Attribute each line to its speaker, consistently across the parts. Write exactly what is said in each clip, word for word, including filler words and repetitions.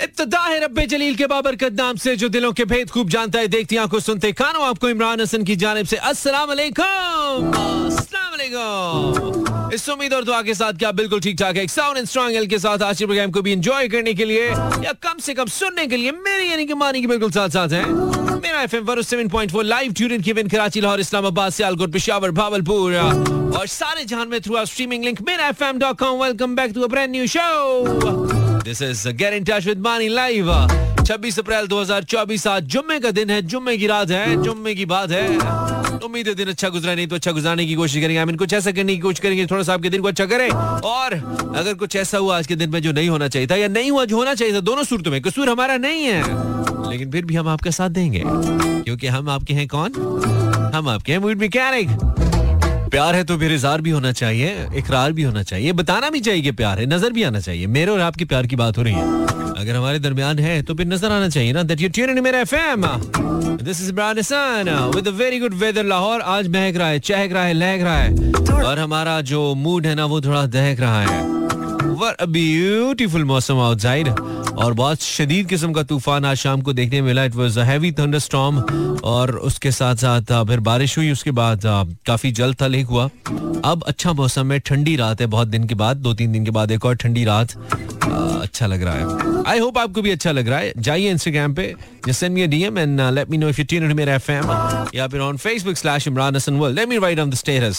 Speaker 1: इब्तिदा है रब्बे जलील के बाबरकत नाम से जो दिलों के भेद खूब जानता है, देखती आंखों सुनते कानों, आपको इमरान हसन की जानिब से अस्सलाम वालेकुम। अस्सलाम वालेकुम। इस उम्मीद और दुआ के साथ क्या बिल्कुल ठीक ठाक है, एक साउंड एंड स्ट्रांग एल के साथ आज के प्रोग्राम को भी एंजॉय करने के लिए या कम से कम सुनने के लिए मेरी यानी कि मानी की बिल्कुल साथ साथ है Mera FM one O seven point four live tune in given Karachi, Lahore, Islamabad, Sialkot, Peshawar, Bahawalpur और सारे जहान में through our streaming link Mera F M dot com. Welcome back to a brand new show. This is get in touch with Mani live. छब्बीस अप्रैल दो हज़ार चौबीस आज जुम्मे का दिन है, जुम्मे की रात है, जुम्मे की बात है। उम्मीद है दिन अच्छा गुजरा, नहीं तो अच्छा गुजारने की कोशिश करेंगे। हम कुछ ऐसा करने की कोशिश करेंगे थोड़ा सा आपके दिन को अच्छा करे, और अगर कुछ ऐसा हुआ आज के दिन में जो नहीं होना चाहिए था या नहीं हुआ जो होना चाहिए था, दोनों सूरतों में कसूर हमारा नहीं है, लेकिन फिर भी हम आपका साथ देंगे क्योंकि हम आपके हैं कौन? हम आपके हैं मूड मैकेनिक। प्यार है तो फिर इज़हार भी होना चाहिए, इकरार भी होना चाहिए, बताना भी चाहिए कि प्यार है, नजर भी आना चाहिए। मेरे और आपके प्यार की बात हो रही है, अगर हमारे दरमियान है तो फिर नजर आना चाहिए ना। That you tune in Mera FM. This is Imran Hasan with a very good weather. Lahore आज महक रहा है, चहक रहा है, लहक रहा है, और हमारा जो मूड है ना वो थोड़ा दहक रहा है। What a beautiful मौसम आउटसाइड, और बहुत शदीद किस्म का तूफान आज शाम को देखने मिला। It was a heavy thunderstorm, और उसके साथ साथ फिर बारिश हुई, उसके बाद काफी जल थल एक हुआ। अब अच्छा मौसम है, ठंडी रात है, बहुत दिन के बाद, दो तीन दिन के बाद एक और ठंडी रात। अच्छा लग रहा है। आई होप आपको भी अच्छा लग रहा है। जाइए इंस्टाग्राम पे, just send me a D M and uh, let me know if you tune into मेरा F M, या फिर on Facebook slash Imran Hassan World. Let me write on the status.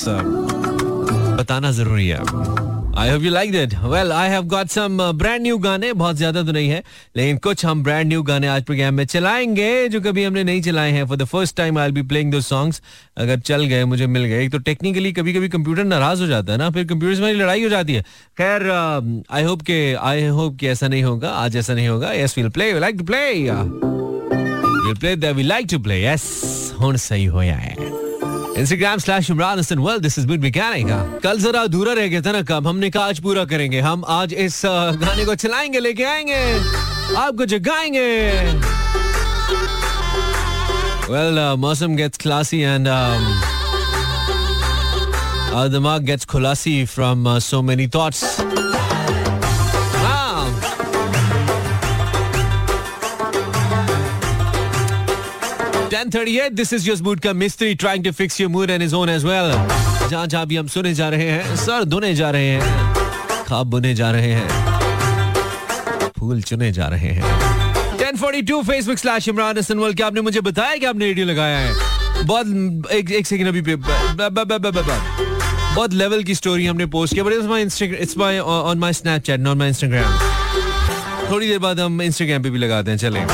Speaker 1: बताना जरूरी है। I hope you liked it. Well, I have got some uh, brand new गाने, बहुत ज्यादा तो नहीं है, लेकिन कुछ हम brand new गाने आज प्रोग्राम में चलाएंगे जो कभी हमने नहीं चलाए हैं। For the first time I'll be playing those songs. अगर चल गए, मुझे मिल गए, तो टेक्निकली कभी कभी कंप्यूटर नाराज हो जाता है ना, फिर कंप्यूटर से मेरी लड़ाई हो जाती है। खैर, आई होप के आई होप कि ऐसा नहीं होगा, आज ऐसा नहीं होगा। Yes, we'll play. We like to play. We'll play that we like to play. Yes, होना सही हो है। Instagram slash Imran Hassan World. This is Mood Mechanic. कल जरा अधूरा रह गया था ना काम, हमने कहा आज पूरा करेंगे। हम आज इस गाने को चलाएंगे, लेके आएंगे, आपको जगाएंगे। Well, uh, मौसम gets classy and um, our दिमाग gets खुलासी from uh, so many thoughts. ten thirty-eight, this is your mood का मिस्त्री trying to fix your mood and his own as well. जहाँ जहाँ भी हम सुने जा रहे हैं, सर धुने जा रहे हैं, ख्वाब बुने जा रहे हैं, फूल चुने जा रहे हैं। ten forty-two Facebook slash Imran Hassan World। क्या आपने मुझे बताया कि आपने रेडियो लगाया है? बहुत एक एक सेकंड अभी पे बहुत लेवल की स्टोरी हमने पोस्ट किया, but it's my Instagram, it's my on my Snapchat, not my Instagram. थोड़ी देर बाद हम इंस्टाग्राम पे भी लगाते हैं। चलें,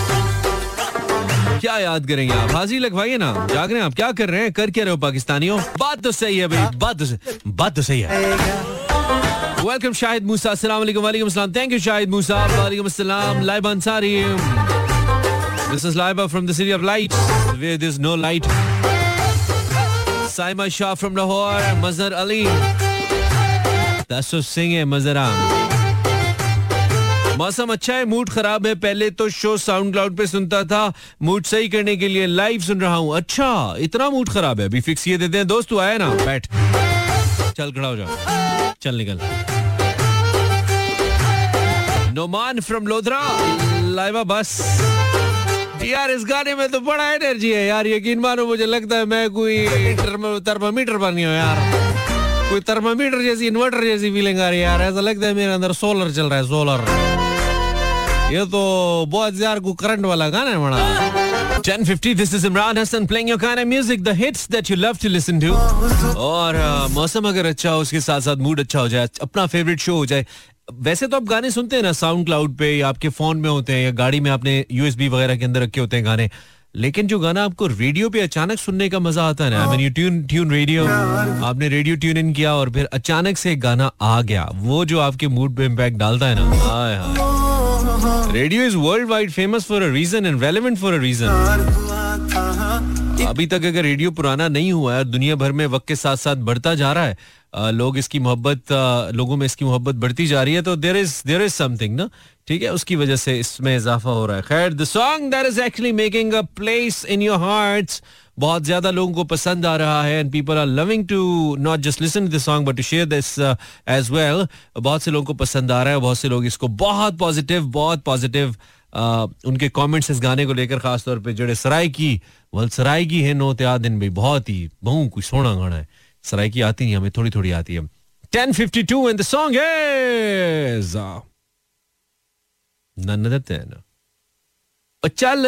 Speaker 1: क्या याद करेंगे आप? हाजिरी लगवाइए ना। जाग रहे हैं आप? क्या कर रहे हैं? कर क्या रहे हो पाकिस्तानियों? बात तो सही है भाई, बात तो सही, बात तो सही है। वेलकम शाहिद मूसा। अस्सलाम वालेकुम। वालेकुम अस्सलाम। Thank you Shahid Musa. वालेकुम अस्सलाम। Laiba Ansari. This is Laiba from the city of light where there is no light. Saima Shah from Lahore. Mazhar Ali. That's so sing है मजहरा। मौसम अच्छा है, मूड खराब है। पहले तो शो साउंड क्लाउड पे सुनता था, मूड सही करने के लिए लाइव सुन रहा हूँ। अच्छा, इतना मूड खराब है, अभी फिक्स ये देते हैं। दोस्त तू आया ना, बैठ, चल खड़ा हो जा, चल निकल। नोमान फ्रॉम लोधरा। लाइवा बस यार, इस गाने में तो बड़ा एनर्जी है यार, यकीन मानो मुझे लगता है मैं कोई थर्मामीटर पर नहीं हूँ यार, कोई थर्मामीटर जैसी, इन्वर्टर जैसी फीलिंग आ रही है यार। ऐसा लगता है मेरे अंदर सोलर चल रहा है, सोलर। ये तो बहुत यार को करंट वाला गाना है बड़ा। ten fifty, this is Imran Hassan playing your kind of music, the hits that you love to listen to. और मौसम अगर अच्छा हो, उसके साथ साथ मूड अच्छा हो जाए, अपना फेवरेट शो हो जाए। वैसे तो आप गाने सुनते हैं ना साउंड क्लाउड पे, या आपके फोन में होते हैं, या गाड़ी में आपने यूएसबी वगैरह के अंदर रखे होते हैं गाने, लेकिन जो गाना आपको रेडियो पे अचानक सुनने का मजा आता है ना, I mean you tune tune radio, आपने रेडियो ट्यून इन किया और फिर अचानक से गाना आ गया, वो जो आपके मूड पे इम्पैक्ट डालता है ना, हाय हाय। Radio is world wide famous for a reason and relevant for a reason. अभी तक अगर रेडियो पुराना नहीं हुआ है, दुनिया भर में वक्त के साथ साथ बढ़ता जा रहा है, लोग इसकी मोहब्बत, लोगों में इसकी मोहब्बत बढ़ती जा रही है, तो there is there is something ना, ठीक है, उसकी वजह से इसमें इजाफा हो रहा है. खैर, the song that is actually making a place in your hearts, बहुत ज्यादा लोगों को पसंद आ रहा है, and people are loving to not just listen to the song but to share this as well. बहुत से लोगों को पसंद आ रहा है, बहुत से लोग इसको बहुत पॉजिटिव बहुत पॉजिटिव Uh, उनके कमेंट्स इस गाने को लेकर, खास तौर पे जड़े सराय की वल सराय की है नो त्या दिन भाई, बहुत ही बहु कोई सोना गाना है. सराय की आती नहीं, हमें थोड़ी थोड़ी आती है. Ten fifty two and the song is none that ना ओ चल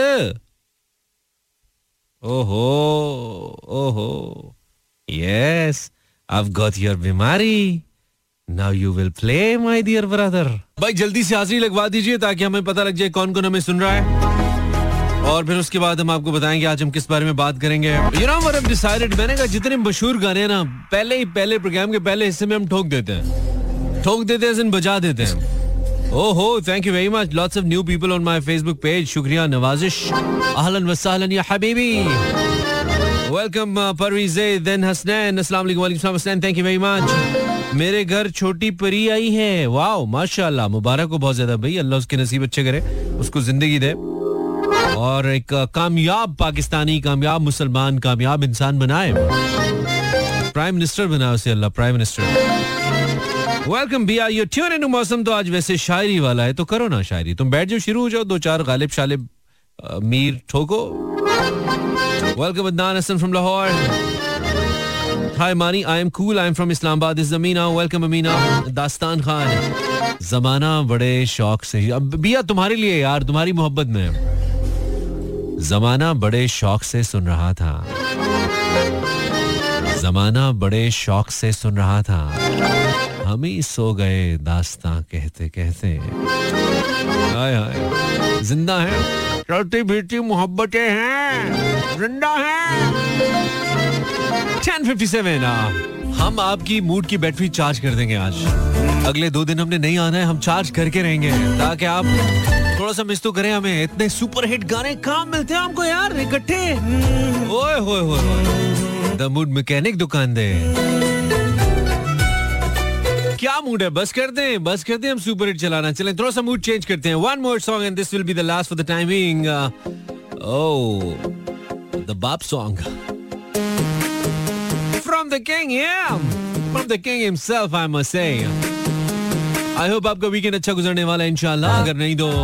Speaker 1: ओहो ओहो yes I have got your बीमारी. Now you will play, my dear brother. भाई जल्दी से हाजिरी लगवा दीजिए ताकि हमें पता लग जाए कौन कौन हमें सुन रहा है, और फिर उसके बाद हम आपको बताएंगे आज हम किस बारे में बात करेंगे. You know what I've decided? मैंने कहा जितने मशहूर गाने हैं ना, पहले ही पहले प्रोग्राम के पहले हिस्से में हम ठोक देते हैं, ठोक देते हैं, बजा देते हैं. ओहो, thank you very much. Lots of new people on my Facebook page. शुक्रिया, नवाजिश, अहलन व सहलन या हबीबी. Welcome Parvez then Hasnain. अस्सलाम वालेकुम. वालेकुम सलाम Hasnain, thank you very much. मेरे घर छोटी परी आई है. वाओ, माशाल्लाह, मुबारक हो बहुत ज्यादा भाई. अल्लाह उसके नसीब अच्छे करे, उसको जिंदगी दे, और एक कामयाब पाकिस्तानी, कामयाब मुसलमान, कामयाब इंसान बनाए, प्राइम मिनिस्टर बनाए उसे अल्लाह, प्राइम मिनिस्टर. वेलकम भैया. ये ट्यून इन मौसम तो आज वैसे शायरी वाला है, तो करो ना शायरी. तुम बैठ जाओ, शुरू हो जाओ, दो चार गालिब शालिब मीर ठोको. Welcome Adnan Hasan from Lahore. Hi Mani, I am cool. I am from Islamabad. This is Amina. Welcome Amina. दास्तान खान. जमाना बड़े शौक से, अब बिया तुम्हारे लिए यार, तुम्हारी मोहब्बत में. जमाना बड़े शौक से सुन रहा था, जमाना बड़े शौक से सुन रहा था, हम ही सो गए दास्तां कहते कहते. हाय हाय, जिंदा है, चलती फिरती मोहब्बतें हैं, जिंदा है. Ten fifty seven. हम आपकी मूड की बैटरी चार्ज कर देंगे आज. अगले दो दिन हमने नहीं आना है, हम चार्ज करके रहेंगे ताकि आप थोड़ा सा मिस तो करें हमें. इतने सुपर हिट गाने कहाँ मिलते हैं हमको यार इकट्ठे. ओए होए होए, द मूड मैकेनिक दुकान दे. क्या मूड है, बस कर दें, बस कर दें हम सुपर हिट चलाना. चलें थोड़ा सा मूड चेंज करते हैं. One more song and this will be the last for the time being. Oh, the बाप song from the king, yeah, from the king himself, I must say. I hope आपका weekend अच्छा गुजरने वाला है इंशाल्लाह. अगर नहीं तो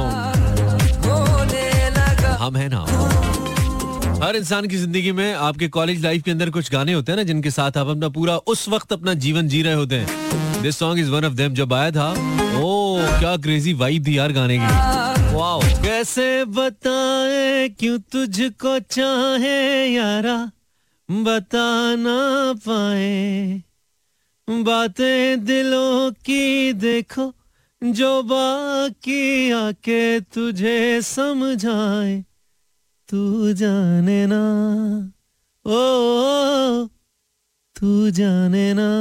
Speaker 1: हम हैं ना. हर इंसान की जिंदगी में, आपके कॉलेज लाइफ के अंदर कुछ गाने होते हैं ना जिनके साथ आप अपना पूरा उस वक्त अपना जीवन जी रहे होते हैं. This song is one of them. जब आया था, ओह क्या क्रेजी वाइब थी यार गाने की. वाओ, कैसे बताए क्यों तुझको चाहे यारा, बता ना पाए बातें दिलों की, देखो जो बाकी आके तुझे समझाए, तू जाने ना, ओ तू जाने ना.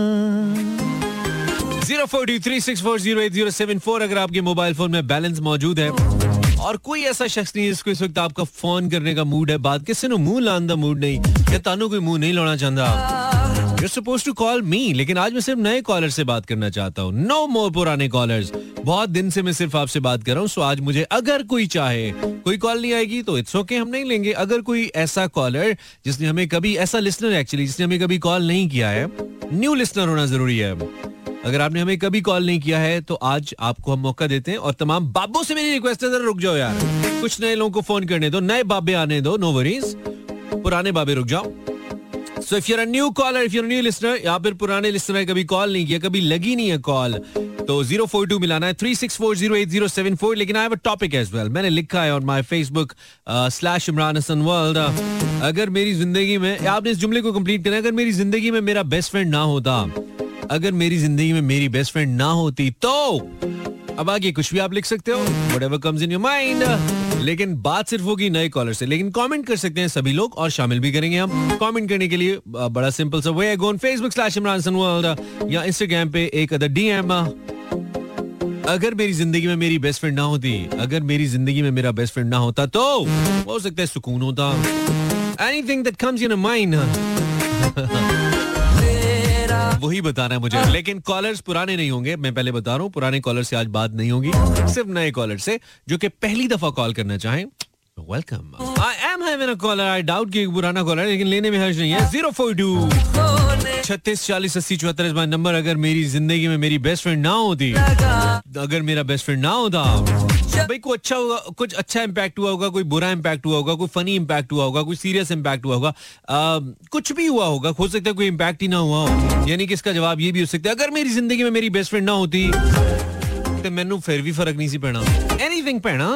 Speaker 1: Zero four two three six four zero eight zero seven four. अगर आपके मोबाइल फोन में बैलेंस मौजूद है और कोई ऐसा शख्स नहीं जिसको इस वक्त आपका फोन करने का मूड है, बात किसी ने मुंह लाने का मूड नहीं, या तानू कोई मुंह नहीं लाना चाहता, you're supposed to call me. लेकिन आज मैं सिर्फ नए कॉलर से बात करना चाहता हूँ. नो मोर पुराने कॉलर्स. बहुत दिन से मैं सिर्फ आपसे बात कर रहा हूँ. सो आज मुझे, अगर कोई चाहे, कोई कॉल नहीं आएगी तो इट्स ओके, हम नहीं लेंगे. अगर कोई ऐसा कॉलर जिसने हमें कभी, ऐसा लिसनर एक्चुअली जिसने हमें कभी कॉल नहीं किया है, न्यू लिसनर होना जरूरी है. अगर आपने हमें कभी कॉल नहीं किया है तो आज आपको हम मौका देते हैं. और तमाम बाबों से मेरी रिक्वेस्ट है, जरा रुक जाओ यार, कुछ नए लोगों को फोन करने दो, नए बाबे आने दो, नो वरीज. पुराने बाबे रुक जाओ. So if you are a new caller, if you are new listener, या फिर पुराने लिसनर ने कभी कॉल नहीं किया, कभी लगी नहीं है कॉल, तो जीरो फोर टू मिलाना है three six four zero eight zero seven four. लेकिन I have a topic as well. मैंने लिखा है on my Facebook slash Imran Hasan world. अगर मेरी जिंदगी में, आपने इस जुमले को कंप्लीट करना है, अगर मेरी जिंदगी में मेरा बेस्ट फ्रेंड ना होता, अगर मेरी जिंदगी में मेरी बेस्ट फ्रेंड ना होती तो. अब आगे कुछ भी आप लिख सकते हो, whatever comes in your mind. लेकिन बात सिर्फ होगी नए कॉलर से. लेकिन कमेंट कर सकते हैं सभी लोग, और शामिल भी करेंगे हम. कमेंट करने के लिए बड़ा सिंपल सा वे है, go on Facebook slash Imran Hasan world, या इंस्टाग्राम पे एक अदर डीएम. अगर मेरी जिंदगी में मेरी बेस्ट फ्रेंड ना होती, अगर मेरी जिंदगी में मेरा बेस्ट फ्रेंड ना होता तो हो सकता है सुकून होता. Anything that comes in your mind. वही बताना है मुझे, लेकिन कॉलर्स पुराने नहीं होंगे, मैं पहले बता रहा हूँ, पुराने कॉलर से आज बात नहीं होगी, सिर्फ नए कॉलर से जो कि पहली दफा कॉल करना चाहें। Welcome. I am having a caller, I doubt कि पुराना कॉलर है, लेकिन लेने में हर्ज नहीं है। जीरो फोर टू छत्तीस चालीस अस्सी चौहत्तर इस नंबर। अगर मेरी जिंदगी में मेरी बेस्ट फ्रेंड ना होती, अगर मेरा बेस्ट फ्रेंड ना होता, भाई कोई अच्छा होगा, कुछ अच्छा इम्पैक्ट हुआ होगा, कोई बुरा इम्पैक्ट हुआ होगा, कोई फनी इम्पैक्ट हुआ होगा, कोई सीरियस इम्पैक्ट हुआ होगा, आ, कुछ भी हुआ होगा, हो सकता है कोई इम्पैक्ट ही ना हुआ हो। यानी कि इसका जवाब ये भी हो सकता है, अगर मेरी जिंदगी में मेरी बेस्ट फ्रेंड ना होती तो मैनू फिर भी फर्क नहीं सी पैना, एनीथिंग पैना।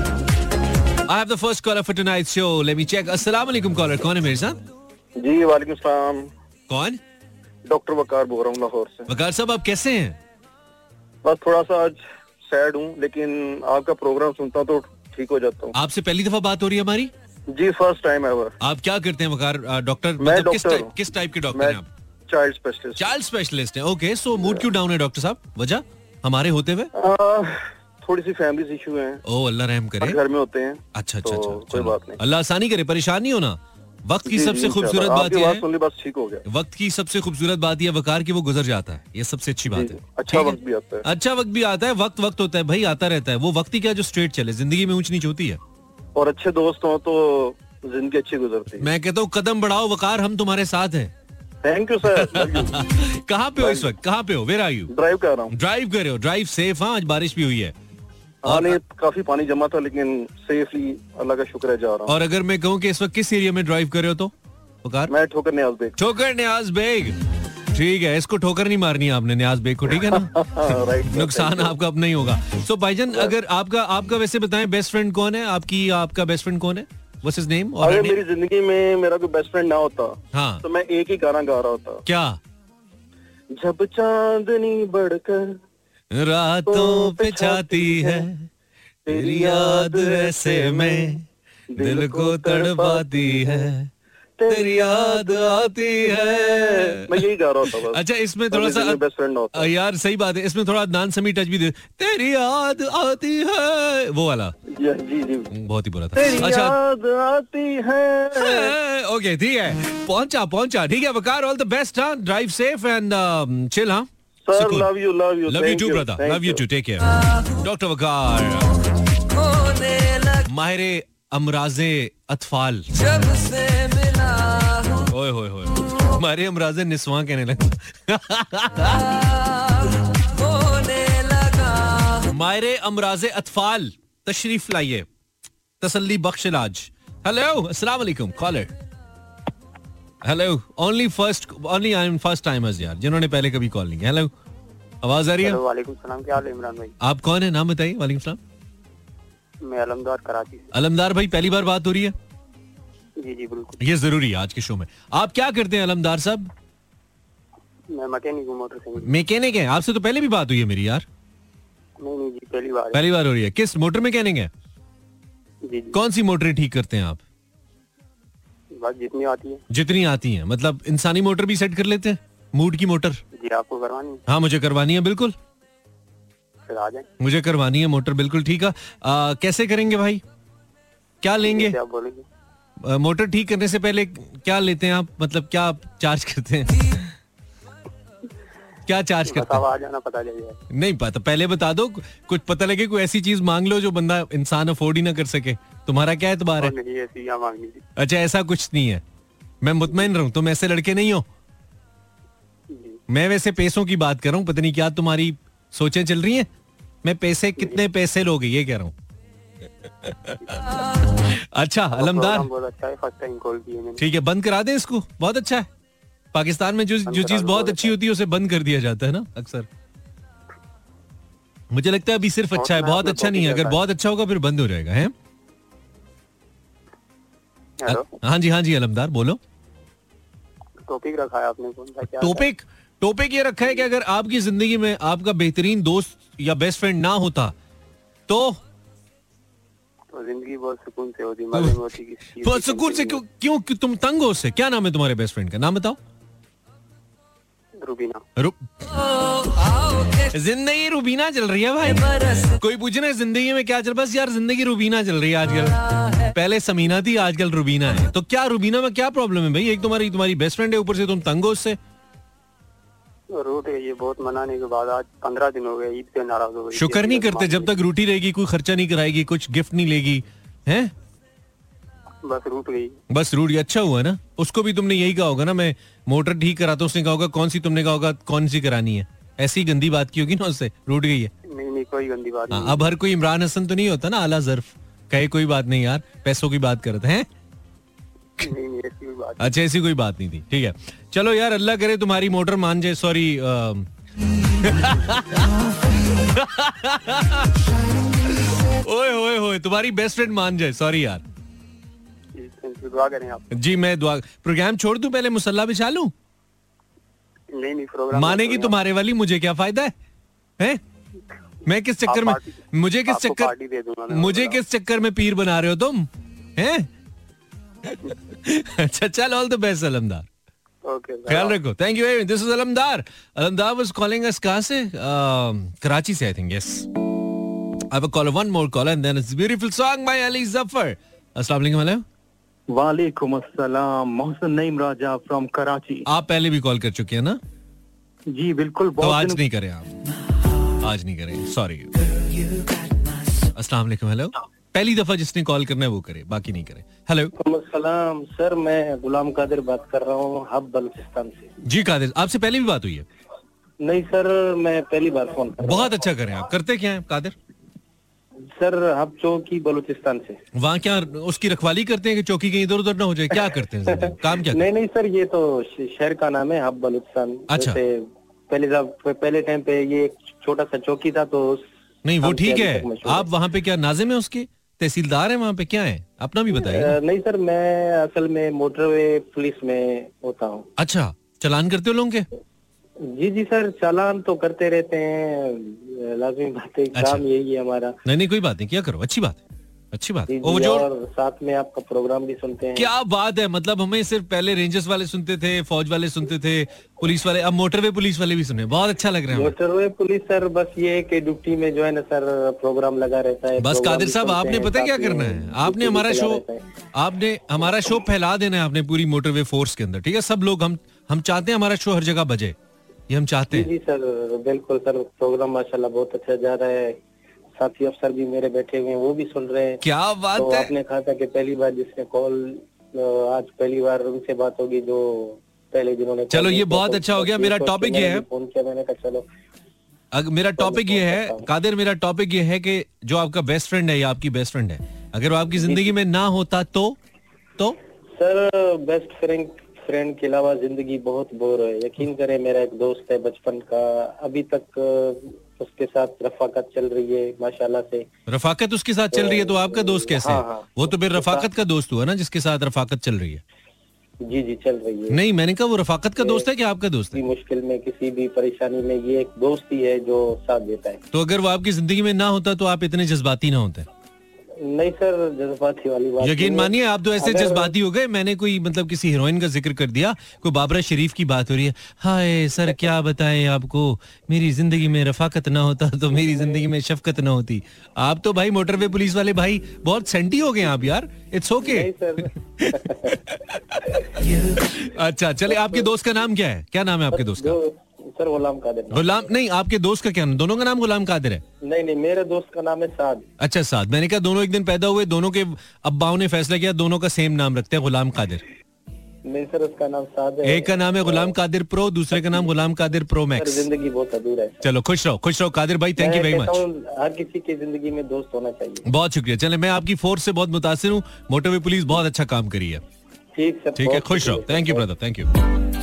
Speaker 1: I have the first caller for tonight's show. Let me check. अस्सलाम वालेकुम कॉलर, कौन है मेरे साथ?
Speaker 2: जी वालेकुम सलाम।
Speaker 1: कौन?
Speaker 2: डॉक्टर वकार बोल रहा हूँ लाहौर से।
Speaker 1: वकार साहब आप कैसे हैं?
Speaker 2: बस थोड़ा सा आज सैड हूँ, लेकिन आपका प्रोग्राम सुनता तो ठीक हो जाता हूँ।
Speaker 1: आपसे पहली दफा बात हो रही है हमारी?
Speaker 2: जी फर्स्ट टाइम एवर।
Speaker 1: आप क्या करते हैं वकार? डॉक्टर?
Speaker 2: मैं
Speaker 1: मतलब किस
Speaker 2: डॉक्टर
Speaker 1: टाइप किस टाइप के डॉक्टर हैं आप?
Speaker 2: Child specialist.
Speaker 1: चाइल्ड स्पेशलिस्ट हैं, ओके। सो मूड क्यों डाउन है डॉक्टर साहब, वजह हमारे होते हुए?
Speaker 2: थोड़ी सी फैमिली इशू है।
Speaker 1: ओ अल्लाह रहम करे।
Speaker 2: घर में होते हैं।
Speaker 1: अच्छा अच्छा
Speaker 2: तो
Speaker 1: अच्छा,
Speaker 2: कोई बात नहीं,
Speaker 1: अल्लाह आसानी करे, परेशान नहीं होना। वक्त की सबसे खूबसूरत बात यह है,
Speaker 2: बस ठीक हो गया।
Speaker 1: वक्त की सबसे खूबसूरत बात यह वकार की वो गुजर जाता है, ये सबसे अच्छी बात है।
Speaker 2: अच्छा वक्त भी आता है,
Speaker 1: अच्छा वक्त भी आता है, वक्त वक्त होता है भाई, आता रहता है। वो वक्त ही क्या जो स्ट्रेट चले, जिंदगी में ऊंच नीच होती है।
Speaker 2: और अच्छे दोस्त हो तो जिंदगी अच्छी गुजरती है।
Speaker 1: मैं कहता हूँ कदम बढ़ाओ वकार, हम तुम्हारे साथ हैं।
Speaker 2: Thank you sir.
Speaker 1: कहाँ पे हो इस वक्त, कहाँ पे हो? Where are you?
Speaker 2: ड्राइव कर रहा हूँ।
Speaker 1: ड्राइव कर रहे हो, ड्राइव सेफ। हाँ आज बारिश भी हुई है
Speaker 2: और काफी पानी जमा था, लेकिन सेफली अल्लाह का शुक्र है जा रहा हूँ।
Speaker 1: और अगर मैं कहूँ कि इस वक्त किस एरिया में ड्राइव कर रहे हो तो वकार?
Speaker 2: मैं ठोकर न्याज बेग।
Speaker 1: ठोकर न्याज बेग, ठीक है। इसको ठोकर नहीं मारनी है आपने, न्याज बेग को, ठीक है ना?
Speaker 2: राइट।
Speaker 1: नुकसान आपका अपना ही होगा। सो भाईजान अगर आपका आपका वैसे बताएं बेस्ट फ्रेंड कौन है आपकी? आपका बेस्ट फ्रेंड कौन है? What's his name?
Speaker 2: अगर मेरी जिंदगी में मेरा कोई बेस्ट फ्रेंड ना होता,
Speaker 1: हाँ,
Speaker 2: तो मैं एक ही गाना गा रहा होता।
Speaker 1: क्या?
Speaker 2: जब चांदनी बढ़कर
Speaker 1: रातों पे छाती है, तेरी याद ऐसे में दिल को तड़पाती है, तेरी याद आती है।
Speaker 2: मैं यही गा रहा होता बस।
Speaker 1: अच्छा इसमें थोड़ा सा
Speaker 2: बेस्ट फ्रेंड होता
Speaker 1: यार, सही बात है, इसमें थोड़ा नान समी टच भी दे, तेरी याद आती है, वो वाला।
Speaker 2: जी जी
Speaker 1: बहुत ही बुरा था।
Speaker 2: तेरी
Speaker 1: अच्छा
Speaker 2: याद आती है।
Speaker 1: ओके ठीक है, पहुंचा पहुंचा, ठीक है वकार, ऑल द बेस्ट। हाँ ड्राइव सेफ एंड चिल। हाँ
Speaker 2: sir, love you love you
Speaker 1: love you too brother, love you too, take care. Doctor Waqar, माहिर अमराजे अतफाल। ओए होए होए, हमारे अमराजे निस्वां कहने लगा। माहिर अमराजे अतफाल तशरीफ लाइए, तसल्ली बख्श इलाज। हेलो अस्सलाम वालेकुम caller. Hello, only first only I am first timers यार, जिन्होंने पहले कभी कॉल नहीं किया। हेलो, आवाज आ रही है?
Speaker 3: वालेकुम सलाम, क्या हाल है इमरान भाई?
Speaker 1: आप कौन है, नाम बताइए। वालेकुम सलाम।
Speaker 3: मैं अलमदार कराची से।
Speaker 1: अलमदार भाई पहली बार बात हो रही है?
Speaker 3: जी जी बिल्कुल,
Speaker 1: ये जरूरी है आज के शो में। आप क्या करते हैं अलमदार साहब?
Speaker 3: मैं मैकेनिक हूँ, मोटरसाइकिल
Speaker 1: मैकेनिक है। आपसे तो पहले भी बात हुई है मेरी यार।
Speaker 3: नहीं नहीं जी, पहली बार है।
Speaker 1: पहली बार हो रही है। किस मोटर मैकेनिक है?
Speaker 3: जी जी,
Speaker 1: कौन सी मोटरें ठीक करते हैं आप?
Speaker 3: बस जितनी आती है।
Speaker 1: जितनी आती हैं, मतलब इंसानी मोटर भी सेट कर लेते हैं? मूड की मोटर?
Speaker 3: जी आपको करवानी है?
Speaker 1: हाँ मुझे करवानी है, बिल्कुल
Speaker 3: फिर आ जाए।
Speaker 1: मुझे करवानी है मोटर, बिल्कुल ठीक है। आ, कैसे करेंगे भाई, क्या लेंगे?
Speaker 3: आप बोलेंगे।
Speaker 1: आ, मोटर ठीक करने से पहले क्या लेते हैं आप, मतलब क्या आप चार्ज करते हैं? क्या चार्ज करते हैं?
Speaker 3: आ जाना पता चल।
Speaker 1: नहीं पता, पहले बता दो, कुछ पता लगे कोई ऐसी चीज मांग लो जो बंदा इंसान अफोर्ड ही ना कर सके। तुम्हारा क्या एतबार है?
Speaker 3: नहीं ऐसी यहाँ मांगनी थी।
Speaker 1: अच्छा ऐसा कुछ नहीं है, मैं मुतमईन रहूं, तुम ऐसे लड़के नहीं हो। मैं वैसे पैसों की बात कर रहा हूँ, पता नहीं क्या तुम्हारी सोचें चल रही हैं। मैं पैसे, कितने पैसे लोगे ये कह रहा हूँ। अच्छा अलमदार,
Speaker 3: बहुत अच्छा है, फर्स्ट टाइम कॉल की है मैंने।
Speaker 1: ठीक है बंद करा दें इसको, बहुत अच्छा है। पाकिस्तान में जो जो चीज बहुत अच्छी होती है उसे बंद कर दिया जाता है ना अक्सर। मुझे लगता है अभी सिर्फ अच्छा है, बहुत अच्छा नहीं है। अगर बहुत अच्छा होगा फिर बंद हो जाएगा। है हाँ जी हाँ जी अलमदार बोलो।
Speaker 3: टॉपिक रखा है आपने, कौन सा? क्या
Speaker 1: टॉपिक? टॉपिक ये रखा है कि अगर आपकी जिंदगी में आपका बेहतरीन दोस्त या बेस्ट फ्रेंड ना होता तो
Speaker 3: तो जिंदगी बहुत सुकून से होती, मजे में होती।
Speaker 1: बहुत सुकून से क्यों, क्यों क्यों तुम तंग हो उससे? क्या नाम है तुम्हारे बेस्ट फ्रेंड का, नाम बताओ।
Speaker 3: रुबीना।
Speaker 1: रु... जिंदगी रुबीना चल रही है भाई। कोई पूछे ना जिंदगी में क्या चल, बस यार जिंदगी रुबीना चल रही है आजकल। पहले समीना थी, आजकल रुबीना है। तो क्या रुबीना में क्या प्रॉब्लम है भाई? एक तुम्हारी तुम्हारी बेस्ट फ्रेंड है, ऊपर से तुम तंग हो उससे।
Speaker 3: रूट गई है बहुत मनाने के बाद, आज पंद्रह दिन हो गए, ईद पे नाराज हो गई।
Speaker 1: शुक्र नहीं करते जब तक रूठी रहेगी, कोई खर्चा नहीं कराएगी, कुछ गिफ्ट नहीं लेगी, हैं?
Speaker 3: बस रूट गई।
Speaker 1: बस रूट गई, अच्छा हुआ ना। उसको भी तुमने यही कहा होगा ना, मैं मोटर ठीक कराता हूँ, उसने कहा होगा कौन सी, तुमने कहा होगा कौन सी करानी है, ऐसी गंदी बात की होगी ना उससे, रूट गई है।
Speaker 3: नहीं नहीं कोई गंदी बात नहीं।
Speaker 1: अब हर कोई इमरान हसन तो नहीं होता ना आला ज़र्फ, कहे कोई बात नहीं यार, पैसों की बात करते हैं।
Speaker 3: नहीं नहीं ऐसी कोई बात।
Speaker 1: अच्छा ऐसी कोई बात नहीं थी, ठीक है। चलो यार अल्लाह करे तुम्हारी मोटर मान जाए, सॉरी ओए होए होए तुम्हारी बेस्ट फ्रेंड मान जाए, सॉरी यार।
Speaker 3: दुआ करें आप।
Speaker 1: जी मैं दुआ, प्रोग्राम छोड़ दूं पहले मुसल्ला बिछा लूं?
Speaker 3: नहीं नहीं प्रोग्राम
Speaker 1: मानेगी तुम्हारे वाली, मुझे क्या फायदा है, हैं? मैं किस चक्कर में, मुझे किस चक्कर, मुझे किस चक्कर में पीर बना रहे हो तुम, हैं? अच्छा चल, ऑल द बेस्ट अलमदार, ख्याल रखो, thank you. This is Alamdar. Alamdar was calling us कहां से? कराची से, I think, yes. I have a call, one more call and then it's beautiful song by Ali Zafar. अस्सलाम वालेकुम।
Speaker 2: वालेकुम अस्सलाम, मोहसिन नईम राजा फ्रॉम कराची।
Speaker 1: आप पहले भी कॉल कर चुके हैं ना?
Speaker 2: जी बिल्कुल।
Speaker 1: तो आज नहीं करें आप, आज नहीं करें, सॉरी। अस्सलाम वालेकुम। हेलो, पहली दफा जिसने कॉल करना है वो करे, बाकी नहीं करे। हेलो
Speaker 2: सलाम सर, मैं गुलाम कादिर बात कर रहा हूँ हब बलूचिस्तान से।
Speaker 1: जी कादिर, आपसे पहले भी बात हुई है?
Speaker 2: नहीं सर, मैं पहली बार फोन कर रहा हूं।
Speaker 1: बहुत अच्छा करें आप। करते क्या हैं कादिर?
Speaker 2: सर हब चौकी बलूचिस्तान से।
Speaker 1: वहाँ क्या उसकी रखवाली करते हैं कि चौकी कहीं इधर उधर ना हो जाए, क्या करते हैं? काम क्या?
Speaker 2: नहीं नहीं सर, ये तो शहर का नाम है हब बलूचिस्तान।
Speaker 1: अच्छा।
Speaker 2: पहले पहले टाइम पे ये एक छोटा सा चौकी था, तो
Speaker 1: नहीं वो ठीक है। आप वहाँ पे क्या नाजिम है उसके, तहसीलदार है वहाँ पे, क्या है अपना भी बताइए।
Speaker 2: नहीं सर, मैं असल में मोटरवे पुलिस में होता हूँ।
Speaker 1: अच्छा, चलान करते हो लोगों के?
Speaker 2: जी जी सर, चालान तो करते रहते हैं, लाजमी बात है,
Speaker 1: अच्छा।
Speaker 2: काम यही है हमारा।
Speaker 1: नहीं नहीं कोई बात नहीं, क्या करो, अच्छी बात है, अच्छी बात है।
Speaker 2: और, और साथ में आपका प्रोग्राम भी सुनते हैं।
Speaker 1: क्या बात है, मतलब हमें सिर्फ पहले रेंजर्स वाले सुनते थे, फौज वाले सुनते थे, पुलिस वाले, अब मोटरवे पुलिस वाले भी सुने, बहुत अच्छा लग रहा है।
Speaker 2: मोटरवे पुलिस सर, बस ये है कि ड्यूटी में जो है ना सर, प्रोग्राम लगा रहता है।
Speaker 1: बस कादिर साहब, आपने पता क्या करना है, आपने हमारा शो, आपने हमारा शो फैला देना है आपने पूरी मोटरवे फोर्स के अंदर, ठीक है? सब लोग, हम हम चाहते हैं हमारा शो हर जगह बजे, ये हम चाहते हैं।
Speaker 2: जी सर बिल्कुल सर, प्रोग्राम माशाल्लाह बहुत अच्छा जा रहा है। साथी अफसर भी मेरे बैठे हुए हैं, वो भी सुन रहे हैं।
Speaker 1: क्या बात
Speaker 2: तो
Speaker 1: है।
Speaker 2: आपने कहा था कि पहली बार जिसने कॉल, आज पहली बार उनसे बात होगी जो पहले जिन्होंने।
Speaker 1: चलो ये बहुत अच्छा हो गया। मेरा टॉपिक ये है,
Speaker 2: फोन किया मैंने, कहा चलो।
Speaker 1: अगर मेरा टॉपिक ये है कादिर, मेरा टॉपिक ये है कि जो आपका बेस्ट फ्रेंड है या आपकी बेस्ट फ्रेंड है, अगर वो आपकी जिंदगी में ना होता तो तो
Speaker 2: सर बेस्ट फ्रेंड फ्रेंड के अलावा जिंदगी बहुत बोर है। यकीन करें, मेरा एक दोस्त है बचपन का, अभी तक उसके साथ रफाकत चल रही है माशाल्लाह से।
Speaker 1: रफाकत उसके साथ चल रही है तो आपका दोस्त कैसे?
Speaker 2: हाँ, हाँ,
Speaker 1: वो तो फिर रफाकत का दोस्त हुआ ना, जिसके साथ रफाकत चल रही है।
Speaker 2: जी जी चल रही है।
Speaker 1: नहीं, मैंने कहा वो रफाकत का दोस्त है कि आपका दोस्त है?
Speaker 2: मुश्किल में, किसी भी परेशानी में ये एक दोस्त ही है जो साथ देता है।
Speaker 1: तो अगर वो आपकी जिंदगी में ना होता तो आप इतने जज्बाती ना होते?
Speaker 2: नहीं सर, जज्बाती वाली बात।
Speaker 1: यकीन मानिए आप तो ऐसे जज्बाती हो गए, मैंने कोई मतलब किसी हीरोइन का जिक्र कर दिया, कोई बाबरा शरीफ की बात हो रही है, हाय सर क्या बताएं आपको, मेरी जिंदगी में रफाकत ना होता तो मेरी जिंदगी में शफकत ना होती। आप तो भाई मोटरवे पुलिस वाले भाई बहुत सेंटी हो गए आप यार, इट्स ओके। अच्छा चले, आपके दोस्त का नाम क्या है? क्या नाम है आपके दोस्त का?
Speaker 2: सर गुलाम कादिर।
Speaker 1: गुलाम नहीं, आपके दोस्त का क्या नाम? दोनों का नाम गुलाम कादिर है?
Speaker 2: नहीं नहीं, मेरे दोस्त का नाम है साद।
Speaker 1: अच्छा साद, मैंने कहा दोनों एक दिन पैदा हुए, दोनों के अब्बाओं ने फैसला किया दोनों का सेम नाम रखते हैं, गुलाम कादिर।
Speaker 2: नहीं सर, उसका नाम साद है।
Speaker 1: एक का नाम है गुलाम कादिर प्रो, दूसरे का नाम गुलाम कादिर प्रो मैक्स।
Speaker 2: जिंदगी बहुत अधूरा है।
Speaker 1: चलो खुश रहो, खुश रहो कादिर भाई, थैंक यू वेरी मच।
Speaker 2: हर किसी की जिंदगी में दोस्त होना चाहिए।
Speaker 1: बहुत शुक्रिया। चले, मैं आपकी फोर्स से बहुत मुतासिर हूँ, मोटरवे पुलिस बहुत अच्छा काम करी है।
Speaker 2: ठीक सर,
Speaker 1: ठीक है, खुश रहो, thank you brother, thank you.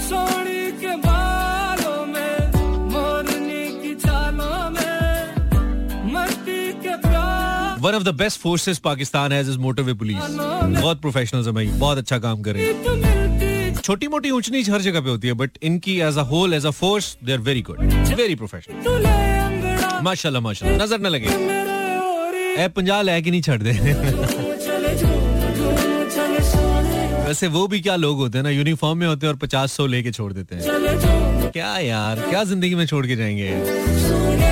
Speaker 1: One of the best forces Pakistan has is motorway police. बहुत प्रोफेशनल्स है भाई, बहुत अच्छा काम कर रहे हैं। छोटी मोटी ऊंच नीच हर जगह पे होती है, बट इनकी as a whole, as a force, they are very good, very professional, माशाल्लाह माशाल्लाह, नजर न लगे। ए पंजाह लेके नहीं छड़ दे। वैसे वो भी क्या लोग होते हैं ना, यूनिफॉर्म में होते हैं और पचास सौ लेके छोड़ देते हैं। क्या यार, क्या जिंदगी में छोड़ के जाएंगे?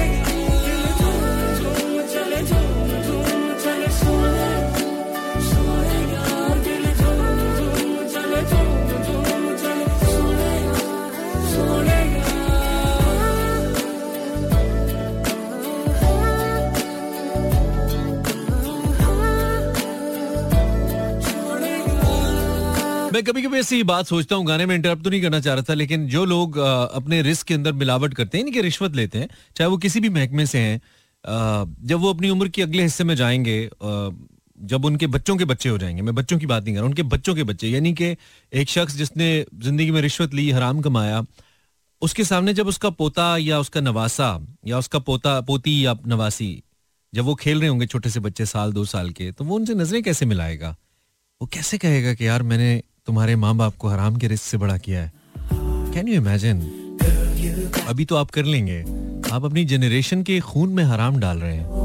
Speaker 1: मैं कभी कभी ऐसी बात सोचता हूँ, गाने में इंटरप्ट तो नहीं करना चाह रहा था, लेकिन जो लोग आ, अपने रिस्क के अंदर मिलावट करते हैं, इनकी रिश्वत लेते हैं, चाहे वो किसी भी महकमे से हैं, आ, जब वो अपनी उम्र के अगले हिस्से में जाएंगे, आ, जब उनके बच्चों के बच्चे हो जाएंगे, मैं बच्चों की बात नहीं कर रहा, उनके बच्चों के बच्चे, यानी कि एक शख्स जिसने जिंदगी में रिश्वत ली, हराम कमाया, उसके सामने जब उसका पोता या उसका नवासा या उसका पोता पोती या नवासी जब वो खेल रहे होंगे, छोटे से बच्चे साल दो साल के, तो वो उनसे नजरें कैसे मिलाएगा? वो कैसे कहेगा कि यार मैंने तुम्हारे माँ बाप को हराम के रिस्क से बड़ा किया है? Can you imagine? अभी तो आप कर लेंगे, आप अपनी जनरेशन के खून में हराम डाल रहे हैं।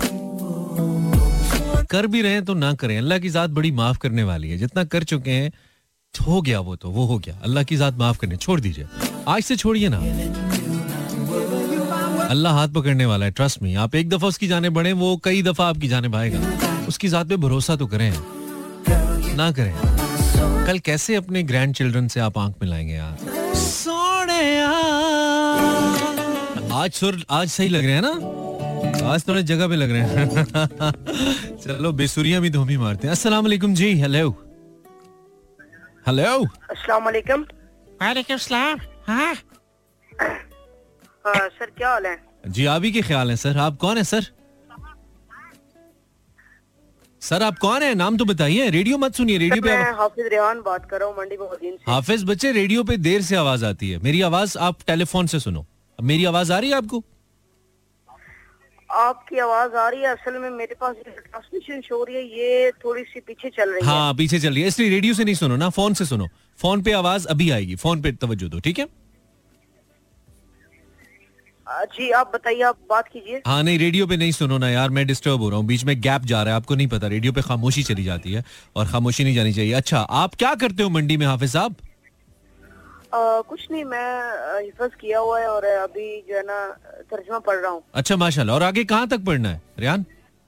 Speaker 1: कर भी रहे हैं तो ना करें, अल्लाह की जात बड़ी माफ करने वाली है, जितना कर चुके हैं हो गया, वो तो वो हो गया, अल्लाह की जात माफ करने, छोड़ दीजिए, आज से छोड़िए ना, अल्लाह हाथ पकड़ने वाला है, ट्रस्ट मी। आप एक दफा उसकी जाने बढ़े, वो कई दफा आपकी जाने भाएगा, उसकी जात पे भरोसा तो करें, ना करें। कल कैसे अपने ग्रैंड चिल्ड्रन से आप आंख मिलाएंगे यार? सोने आज सुर आज सही लग रहे हैं ना, आज थोड़े जगह पे लग रहे हैं। चलो बेसुरियां भी धोमी मारते हैं। अस्सलाम वालेकुम जी। हेलो हेलो
Speaker 4: अस्सलाम वालेकुम।
Speaker 1: वालेकुम सलाम। हाँ
Speaker 4: हाँ सर, क्या हाल है?
Speaker 1: जी आप ही के ख्याल है सर। आप कौन है सर? सर आप कौन है, नाम तो बताइए। रेडियो मत सुनिए, रेडियो पे
Speaker 4: मैं हाफिज रेहान बात कर रहा हूँ मंडी मोहद्दीन से।
Speaker 1: हाफिज बच्चे, रेडियो पे देर से आवाज आती है, मेरी आवाज आप टेलीफोन से सुनो। अब मेरी आवाज आ रही है आपको?
Speaker 4: आपकी आवाज आ रही है, असल में मेरे पास ट्रांसमिशन शो रही है, ये थोड़ी सी पीछे चल रही है।
Speaker 1: हाँ पीछे चल रही है, इसलिए रेडियो से नहीं सुनो ना, फोन से सुनो। फोन पे आवाज अभी आएगी, फोन पे तवज्जो दो, ठीक है?
Speaker 4: जी आप बताइए, आप बात कीजिए।
Speaker 1: हाँ नहीं, रेडियो पे नहीं सुनो ना यार, मैं डिस्टर्ब हो रहा हूँ, बीच में गैप जा रहा है, आपको नहीं पता, रेडियो पे खामोशी चली जाती है और खामोशी नहीं जानी चाहिए। अच्छा आप क्या करते हो मंडी में हाफिज साहब?
Speaker 4: आ, कुछ नहीं, मैं हिफज किया हुआ है और अभी जो है ना तर्जुमा पढ़ रहा हूँ।
Speaker 1: अच्छा माशाल्लाह। और आगे कहाँ तक पढ़ना है रेहान?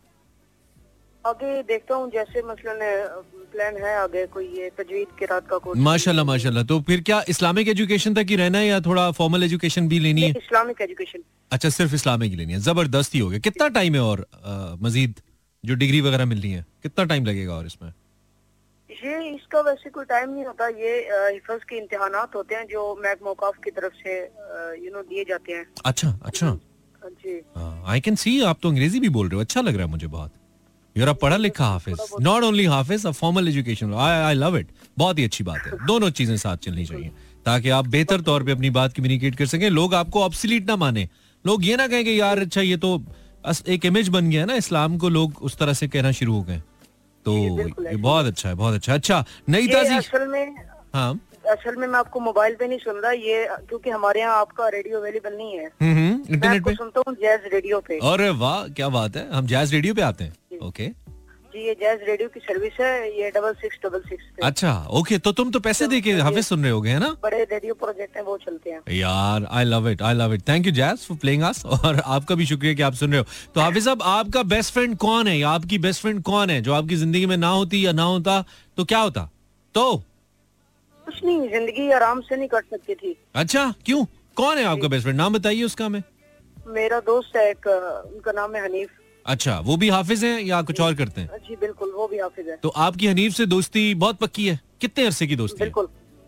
Speaker 4: आगे देखता हूँ, जैसे मसलन प्लान है आगे कोई ये तजवीद किरात का कोर्स।
Speaker 1: माशाल्लाह माशाल्लाह। तो फिर क्या इस्लामिक एजुकेशन तक ही रहना है या थोड़ा फॉर्मल एजुकेशन भी लेनी है?
Speaker 4: Islamic education.
Speaker 1: अच्छा सिर्फ इस्लामिक ही लेनी है, जबरदस्ती हो गया। कितना टाइम है और मजीद जो डिग्री वगैरह मिलनी है, कितना टाइम लगेगा? और इसमें
Speaker 4: ये इसका वैसे कोई टाइम नहीं होता, ये हिफज के इम्तिहानात होते हैं जो मैक मौकाफ की तरफ से यू नो दिए जाते हैं।
Speaker 1: अच्छा अच्छा
Speaker 4: जी
Speaker 1: आई कैन सी आप तो अंग्रेजी भी बोल रहे हो, अच्छा लग रहा है मुझे बहुत। You're a पढ़ा लिखा हाफिज, नॉट ओनली हाफिज, a formal education. I love it, बहुत ही अच्छी बात है। दोनों चीजें साथ चलनी चाहिए ताकि आप बेहतर तौर पे अपनी बात कम्युनिकेट कर सकें, लोग आपको ऑब्सोलीट ना माने, लोग ये ना कहें कि यार अच्छा ये तो एक इमेज बन गया ना इस्लाम को, लोग उस तरह से कहना शुरू हो गए। तो ये बहुत अच्छा है, बहुत अच्छा। अच्छा नई ताजी
Speaker 4: असल में
Speaker 1: हाँ
Speaker 4: असल में मैं आपको मोबाइल पे नहीं सुन रहा, ये क्योंकि हमारे यहाँ आपका रेडियो अवेलेबल नहीं है,
Speaker 1: इंटरनेट पे
Speaker 4: सुनता हूँ जैज रेडियो पे।
Speaker 1: अरे वाह क्या बात है, हम जैज रेडियो पे आते हैं। ओके
Speaker 4: जी, ये जैज रेडियो की सर्विस है, ये डबल सिक्स डबल सिक्स।
Speaker 1: अच्छा ओके, तो तुम तो पैसे दे के हाफिज सुन रहे होगे है ना?
Speaker 4: बड़े रेडियो प्रोजेक्ट हैं वो चलते हैं
Speaker 1: यार। I love it, I love it. Thank you Jazz for playing us, और आपका भी शुक्रिया कि आप सुन रहे हो। तो हाफिज साहब आपका बेस्ट फ्रेंड कौन है या आपकी बेस्ट फ्रेंड कौन है जो आपकी जिंदगी में ना होती या ना होता तो क्या होता? तो
Speaker 4: कुछ नहीं, जिंदगी आराम से नहीं कट सकती थी।
Speaker 1: अच्छा क्यों? कौन है आपका बेस्ट फ्रेंड, नाम बताइए उसका। हमें
Speaker 4: मेरा दोस्त है एक, उनका नाम है हनीफ।
Speaker 1: अच्छा वो भी हाफिज हैं या कुछ और करते हैं?
Speaker 4: जी बिल्कुल, वो भी हाफिज है।
Speaker 1: तो आपकी हनीफ से दोस्ती बहुत पक्की है? कितने अरसे की दोस्ती है?
Speaker 4: बिल्कुल।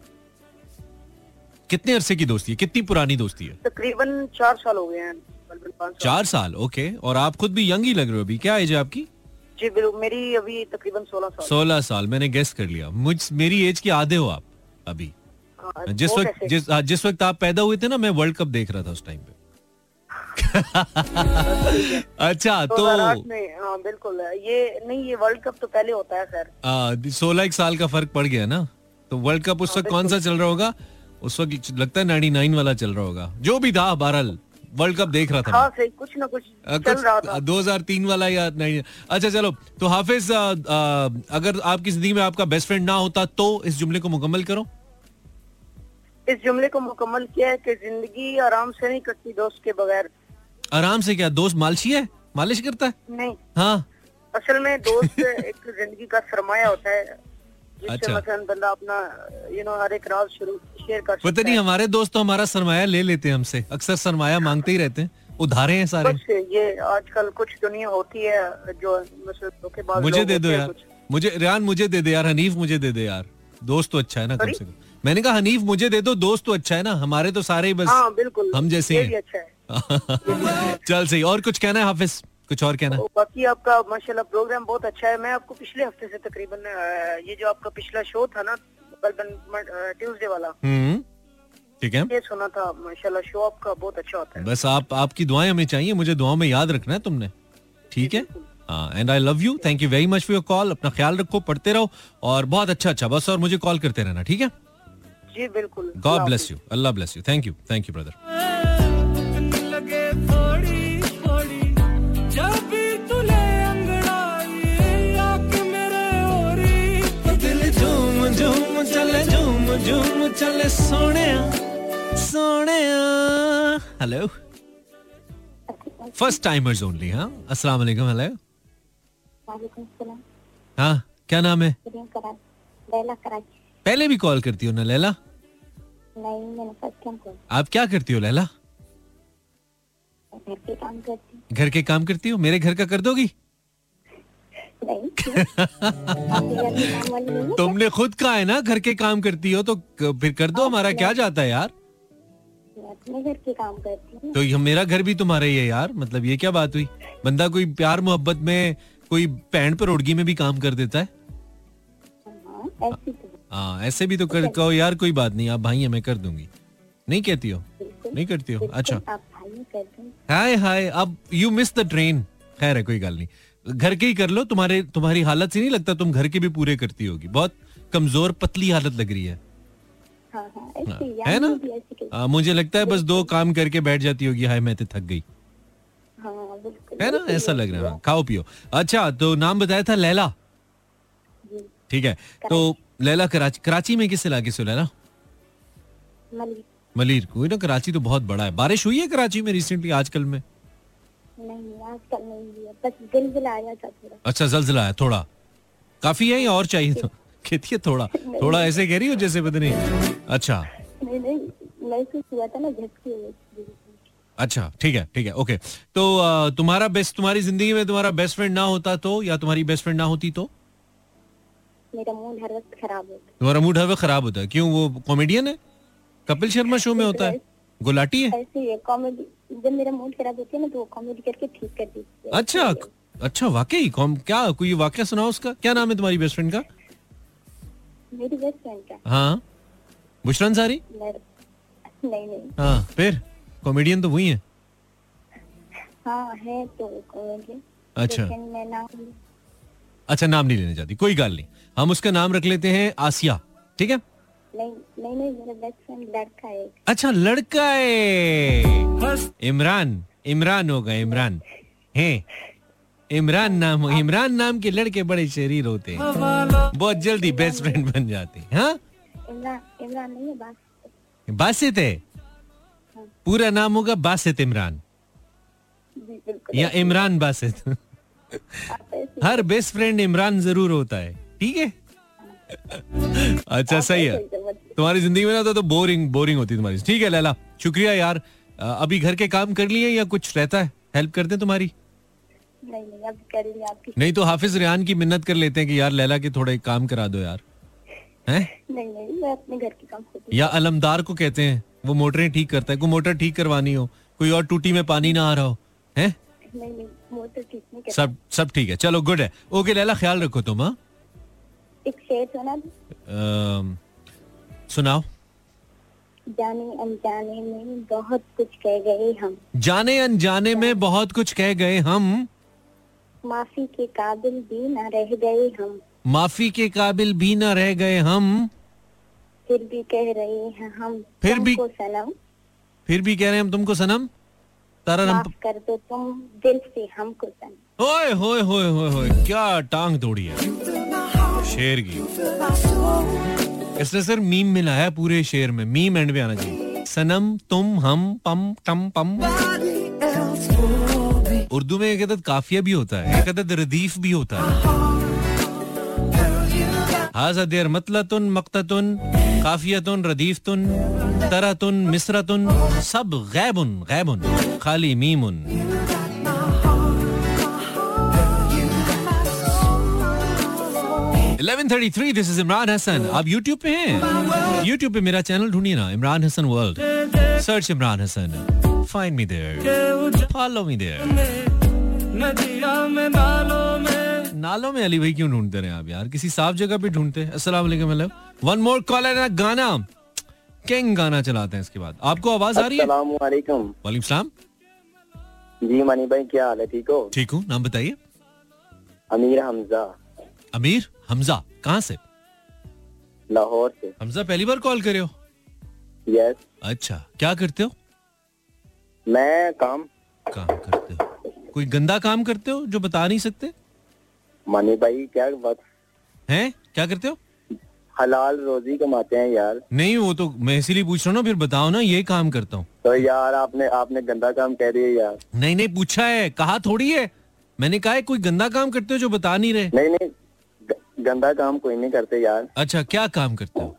Speaker 1: कितने अरसे की दोस्ती है, कितनी पुरानी दोस्ती है?
Speaker 4: तकरीबन चार साल हो गए हैं।
Speaker 1: चार साल ओके। और आप खुद भी यंग ही लग रहे हो, अभी क्या एज है आपकी?
Speaker 4: जी बिल्कुल, मेरी अभी तकरीबन सोलह साल।
Speaker 1: सोलह साल, मैंने गेस कर लिया, मुझ मेरी एज के आधे हो आप अभी। जिस वक्त जिस जिस वक्त आप पैदा हुए थे ना, मैं वर्ल्ड कप देख रहा था उस टाइम पे। अच्छा तो
Speaker 4: हाँ बिल्कुल, ये नहीं, ये वर्ल्ड कप तो पहले होता है सर।
Speaker 1: सोलह एक साल का फर्क पड़ गया ना। तो वर्ल्ड कप उस वक्त कौन सा चल रहा होगा? उस वक्त लगता है नाइनटी नाइन वाला चल रहा होगा, जो भी था। बहरहाल वर्ल्ड कप देख रहा था।
Speaker 4: हाँ, सही, कुछ ना कुछ चल रहा था।
Speaker 1: दो हज़ार तीन वाला या नहीं? अच्छा चलो, तो हाफिज अगर आपकी जिंदगी में आपका बेस्ट फ्रेंड ना होता तो इस जुमले को मुकम्मल करो।
Speaker 4: इस जुमले को मुकम्मल किया है कि जिंदगी आराम से नहीं कटती दोस्त के बगैर। आराम
Speaker 1: से क्या, दोस्त मालशी है, मालिश करता है?
Speaker 4: नहीं
Speaker 1: हाँ,
Speaker 4: असल में दोस्त एक जिंदगी का सरमाया होता है, जिससे अच्छा। मतलब बंदा अपना यू नो हर एक राज शुरू शेयर कर सकता है।
Speaker 1: पता नहीं हमारे दोस्त तो हमारा सरमाया ले लेते हैं हमसे, अक्सर सरमाया मांगते ही रहते हैं, उधारे हैं सारे।
Speaker 4: ये आजकल कुछ दुनिया होती है जो मतलब
Speaker 1: मुझे दे दो यार, मुझे रेहान मुझे दे दे यार, हनीफ मुझे दे दे यार, दोस्त तो अच्छा है ना कम से कम. मैंने कहा हनीफ मुझे दे दो, दोस्त तो अच्छा है ना, हमारे तो सारे ही बस
Speaker 4: हाँ बिल्कुल
Speaker 1: हम जैसे
Speaker 4: ये
Speaker 1: हैं.
Speaker 4: भी अच्छा है.
Speaker 1: चल सही. और कुछ कहना है हाफिज, कुछ और कहना है?
Speaker 4: तो बाकी आपका माशाल्लाह प्रोग्राम बहुत अच्छा है. मैं आपको पिछले हफ्ते से तकरीबन अ, ये जो आपका पिछला शो था ना ट्यूसडे वाला,
Speaker 1: हम्म ठीक है,
Speaker 4: ये सुना था. माशाल्लाह शो आपका बहुत अच्छा होता है.
Speaker 1: बस आप आपकी दुआएं हमें चाहिए, मुझे दुआओं में याद रखना है तुमने, ठीक है? हाँ, and I love you, thank you very much for your call. अपना ख्याल रखो, पढ़ते रहो और बहुत अच्छा अच्छा बस, और मुझे कॉल करते रहना, ठीक है?
Speaker 4: जी बिल्कुल.
Speaker 1: God bless you, Allah bless you, thank you, thank you brother. चले सोने सोने. Hello, first timers only. हाँ, अस्सलाम वालेकुम. हेलो,
Speaker 5: वालेकुम सलाम.
Speaker 1: हाँ क्या नाम है?
Speaker 5: लैला कराची.
Speaker 1: पहले भी कॉल करती हो ना लैला?
Speaker 5: नहीं, मैंने फर्स्ट टाइम कॉल.
Speaker 1: आप क्या करती हो लैला?
Speaker 5: घर के काम करती.
Speaker 1: घर के काम करती हो? मेरे घर का कर दोगी?
Speaker 5: नहीं. आपके घर में काम वाली नहीं है?
Speaker 1: तुमने खुद कहा है ना घर के काम करती हो, तो फिर कर दो, हमारा क्या जाता है यार.
Speaker 5: मैं अपने घर के काम करती हूँ.
Speaker 1: तो ये मेरा घर भी तुम्हारा ही है यार, मतलब ये क्या बात हुई? बंदा कोई प्यार मोहब्बत में कोई पैंट पर ओढ़गी में भी काम कर देता है.
Speaker 5: हाँ, ऐसी तो.
Speaker 1: हाँ, ऐसे भी तो कर कहो यार, कोई बात नहीं, आप भाई हैं, मैं कर दूंगी. नहीं कहती हो? नहीं करती हो? अच्छा,
Speaker 5: आप भाई कर दें.
Speaker 1: हाय हाय, अब यू मिस द ट्रेन. खैर है, कोई गल नहीं, घर के ही कर लो. तुम्हारे तुम्हारी हालत से नहीं लगता तुम घर के भी पूरे करती होगी. बहुत कमजोर पतली हालत लग रही है.
Speaker 5: हाँ, हाँ, ऐसी,
Speaker 1: है ना?
Speaker 5: भी ऐसी के-
Speaker 1: आ, मुझे लगता है बस दो काम करके बैठ जाती होगी, हाय मैं तो थक गई,
Speaker 5: हाँ, बिल्कुल.
Speaker 1: है ना? ऐसा लग रहा है. खाओ पियो. अच्छा, तो नाम बताया था लैला,
Speaker 5: जी.
Speaker 1: ठीक है? तो लैला कराची, कराची में किस इलाके से लैला?
Speaker 5: मलिक.
Speaker 1: मलीर. कोई ना, कराची तो बहुत बड़ा है. बारिश हुई है कराची में रिसेंटली, आजकल में?
Speaker 5: नहीं, आजकल नहीं हुई है, बस ज़िलज़िला आया था थोड़ा.
Speaker 1: अच्छा, ज़लज़ला है थोड़ा, काफी है या और चाहिए? तो कहती है थोड़ा थोड़ा, ऐसे कह रही हो जैसे पता नहीं. अच्छा
Speaker 5: नहीं नहीं, महसूस हुआ था ना झटके हुए.
Speaker 1: अच्छा, ठीक है ठीक है, ओके. तो आ, तुम्हारा बेस्ट, तुम्हारी जिंदगी में तुम्हारा बेस्ट फ्रेंड ना होता तो, या तुम्हारी बेस्ट फ्रेंड ना होती तो?
Speaker 5: मेरा मूड हर वक्त खराब होता.
Speaker 1: तुम्हारा मूड हर वक्त खराब होता है. क्यों? वो कॉमेडियन है, कपिल शर्मा शो में होता है, गुलाटी है?
Speaker 5: ऐसे ही कॉमेडी. जब मेरा मूड खराब होता है ना, तो वो कॉमेडी करके ठीक कर देती है.
Speaker 1: अच्छा अच्छा, वाकई कॉम क्या, कोई वाकया सुनाओ उसका. क्या नाम है तुम्हारी बेस्ट फ्रेंड का?
Speaker 5: मेरी बेस्ट फ्रेंड का?
Speaker 1: हाँ, बुशरा अंसारी?
Speaker 5: नहीं नहीं.
Speaker 1: हाँ, फिर कॉमेडियन तो वही है.
Speaker 5: हाँ है तो कॉमेडी.
Speaker 1: अच्छा
Speaker 5: लेकिन मैं नाम
Speaker 1: अच्छा, नाम नहीं लेना चाहती, कोई गल नहीं, हम उसका नाम रख लेते हैं आसिया, ठीक है?
Speaker 5: नहीं नहीं नहीं, मेरा बेस्ट फ्रेंड लड़का है.
Speaker 1: अच्छा, लड़का है. इमरान, इमरान होगा, इमरान है. इमरान नाम हो, इमरान नाम के लड़के बड़े शरीर होते हैं, बहुत जल्दी बेस्ट फ्रेंड बन जाते हैं. हाँ,
Speaker 5: इमरान. इमरान नहीं है, बासित.
Speaker 1: बासित है. पूरा नाम होगा बासित इमरान
Speaker 5: जी बिल्कुल.
Speaker 1: या इमरान बासित.
Speaker 5: आप ऐसे-
Speaker 1: हर बेस्ट फ्रेंड इमरान जरूर होता है, ठीक है? अच्छा, सही है. तुम्हारी जिंदगी में ना तो बोरिंग बोरिंग होती तुम्हारी. ठीक है लैला, शुक्रिया यार. अ, अभी घर के काम कर लिए या कुछ रहता है, हेल्प करते हैं तुम्हारी?
Speaker 5: नहीं नहीं, अब कर लिया आपकी.
Speaker 1: नहीं तो हाफिज रेहान की मिन्नत कर लेते हैं कि यार लैला के थोड़े काम करा दो यार, हैं?
Speaker 5: नहीं नहीं, मैं अपने घर के काम खुद.
Speaker 1: या अलमदार को कहते हैं, वो मोटरें ठीक करता है. कोई मोटर ठीक करवानी हो, कोई और टूटी में पानी ना आ रहा हो, हैं?
Speaker 5: नहीं नहीं, मोटर ठीक नहीं करता.
Speaker 1: सब सब ठीक है, चलो गुड है. ओके लैला, ख्याल रखो तुम. हाँ,
Speaker 5: एक शेर सुना दो.
Speaker 1: अम, सुनाओ.
Speaker 5: जाने अनजाने में बहुत कुछ कह गए हम.
Speaker 1: जाने अनजाने में बहुत कुछ कह गए हम.
Speaker 5: माफी के काबिल भी न रह गए हम.
Speaker 1: माफी के काबिल भी न रह गए हम.
Speaker 5: फिर भी कह रहे हैं हम
Speaker 1: फिर भी-
Speaker 5: तुमको सनम.
Speaker 1: फिर भी कह रहे हैं हम तुमको सनम. तारा
Speaker 5: माफ कर दो तुम दिल से हमको सनम.
Speaker 1: ओए होए होए होए होए, क्या टांग तोड़ी है शेर की. इसने सर मीम मिलाया है पूरे शेर में, मीम एंड पे आना चाहिए. सनम तुम हम पम टम पम. उर्दू में एक अदद काफिया भी होता है, एक अदद रदीफ भी होता है. हाज़ा देर मतलतुन मक्ततुन काफियतुन रदीफतुन तरतुन मिसरतुन, सब गैबुन गैबुन खाली मीमुन. Eleven thirty three, this is Imran Hasan. आप YouTube पे हैं? YouTube पे मेरा चैनल ढूंढिए ना, Imran Hasan world. Search Imran Hasan, find me there, follow me there. नालों में अली भाई क्यों ढूंढते रहे आप यार, किसी साफ जगह पे ढूंढते. अस्सलाम वालेकुम. हेलो, वन मोर कॉलर है. गाना किंग गाना चलाते हैं इसके बाद. आपको आवाज आ रही है?
Speaker 2: अस्सलाम वालेकुम.
Speaker 1: वालेकुम सलाम.
Speaker 2: जी मनी भाई, क्या हाल है? ठीक हो?
Speaker 1: ठीक हूँ. नाम बताइए.
Speaker 2: अमीर हमजा.
Speaker 1: अमीर हमजा, कहाँ से?
Speaker 2: लाहौर से.
Speaker 1: हमजा पहली बार कॉल करे हो?
Speaker 2: यस.
Speaker 1: अच्छा, क्या करते हो?
Speaker 2: मैं काम
Speaker 1: काम करते हो? कोई गंदा काम करते हो जो बता नहीं सकते?
Speaker 2: मनी भाई क्या बात
Speaker 1: हैं, क्या करते हो?
Speaker 2: हलाल रोजी कमाते हैं यार.
Speaker 1: नहीं, वो तो मैं इसीलिए पूछ रहा हूँ ना, फिर बताओ ना. ये काम करता हूँ.
Speaker 2: तो यार आपने आपने गंदा काम कह दिया यार.
Speaker 1: नहीं नहीं, पूछा है, कहा थोड़ी है. मैंने कहा है कोई गंदा काम करते हो जो बता नहीं रहे.
Speaker 2: नहीं नहीं, ग- गंदा काम कोई नहीं करते यार.
Speaker 1: अच्छा, क्या काम करते हो?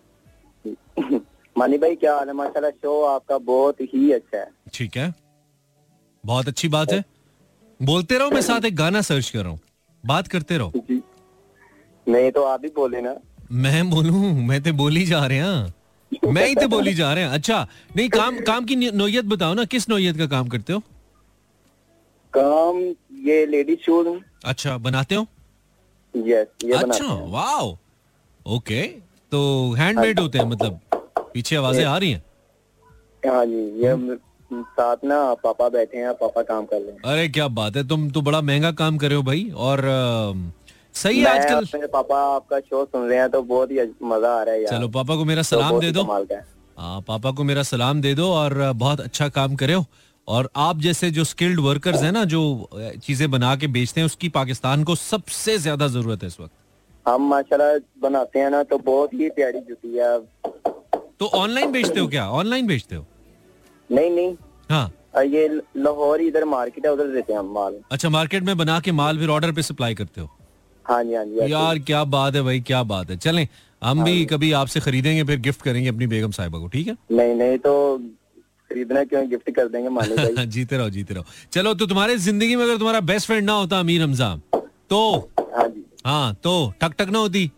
Speaker 2: मनी भाई क्या हाल है? माशाल्लाह शो आपका बहुत ही अच्छा है.
Speaker 1: ठीक है, बहुत अच्छी बात है. बोलते रहो, मैं साथ एक गाना सर्च कर रहा हूँ. बात करते रहो.
Speaker 2: जी. नहीं तो आप ही बोले ना.
Speaker 1: मैं बोलूं? मैं तो बोली जा रहे हैं. मैं ही तो बोली जा रहे हैं. अच्छा, नहीं, काम काम की नौयत बताओ ना, किस नौयत का काम करते हो?
Speaker 2: काम ये लेडीज शूज.
Speaker 1: अच्छा, बनाते हो?
Speaker 2: यस, ये बनाते
Speaker 1: अच्छा,
Speaker 2: हैं.
Speaker 1: वाओ. ओके, तो हैंडमेड होते हैं मतलब? पीछे आवाजें आ रही हैं.
Speaker 2: हाँ जी, ये साथ ना पापा बैठे हैं, पापा काम कर रहे हैं.
Speaker 1: अरे क्या बात है, तुम तो बड़ा महंगा काम कर रहे हो भाई. और अ, सही है आजकल.
Speaker 2: मेरे पापा आपका शो सुन रहे हैं तो बहुत ही मजा आ रहा है यार.
Speaker 1: चलो, पापा को मेरा सलाम दे दो. हाँ, पापा को मेरा सलाम दे दो. और बहुत अच्छा काम करे हो. और आप जैसे जो स्किल्ड वर्कर्स हैं ना, जो चीजें बना के बेचते हैं, उसकी पाकिस्तान को सबसे ज्यादा जरूरत है इस वक्त.
Speaker 2: हम माशाल्लाह बनाते हैं ना, तो बहुत ही प्यारी जुती है.
Speaker 1: तो ऑनलाइन बेचते हो क्या? ऑनलाइन बेचते हो?
Speaker 2: नहीं नहीं,
Speaker 1: हाँ,
Speaker 2: ये लाहौर इधर मार्केट है, उधर देते हैं हम माल.
Speaker 1: अच्छा, मार्केट में बना के माल फिर ऑर्डर पे सप्लाई करते हो?
Speaker 2: हाँ जी हाँ जी.
Speaker 1: यार क्या बात है भाई, क्या बात है. चलें, हम भी कभी आपसे खरीदेंगे, फिर गिफ्ट करेंगे अपनी बेगम साहिबा को. ठीक है?
Speaker 2: नहीं नहीं, तो खरीदना क्यों, गिफ्ट कर देंगे मालिक भाई.
Speaker 1: जीते रहो, जीते रहो. चलो, तो तुम्हारे जिंदगी में अगर तुम्हारा बेस्ट फ्रेंड ना होता अमीर हमजा, तो
Speaker 2: हाँ जी,
Speaker 1: हाँ, तो ठक ठक ना होती.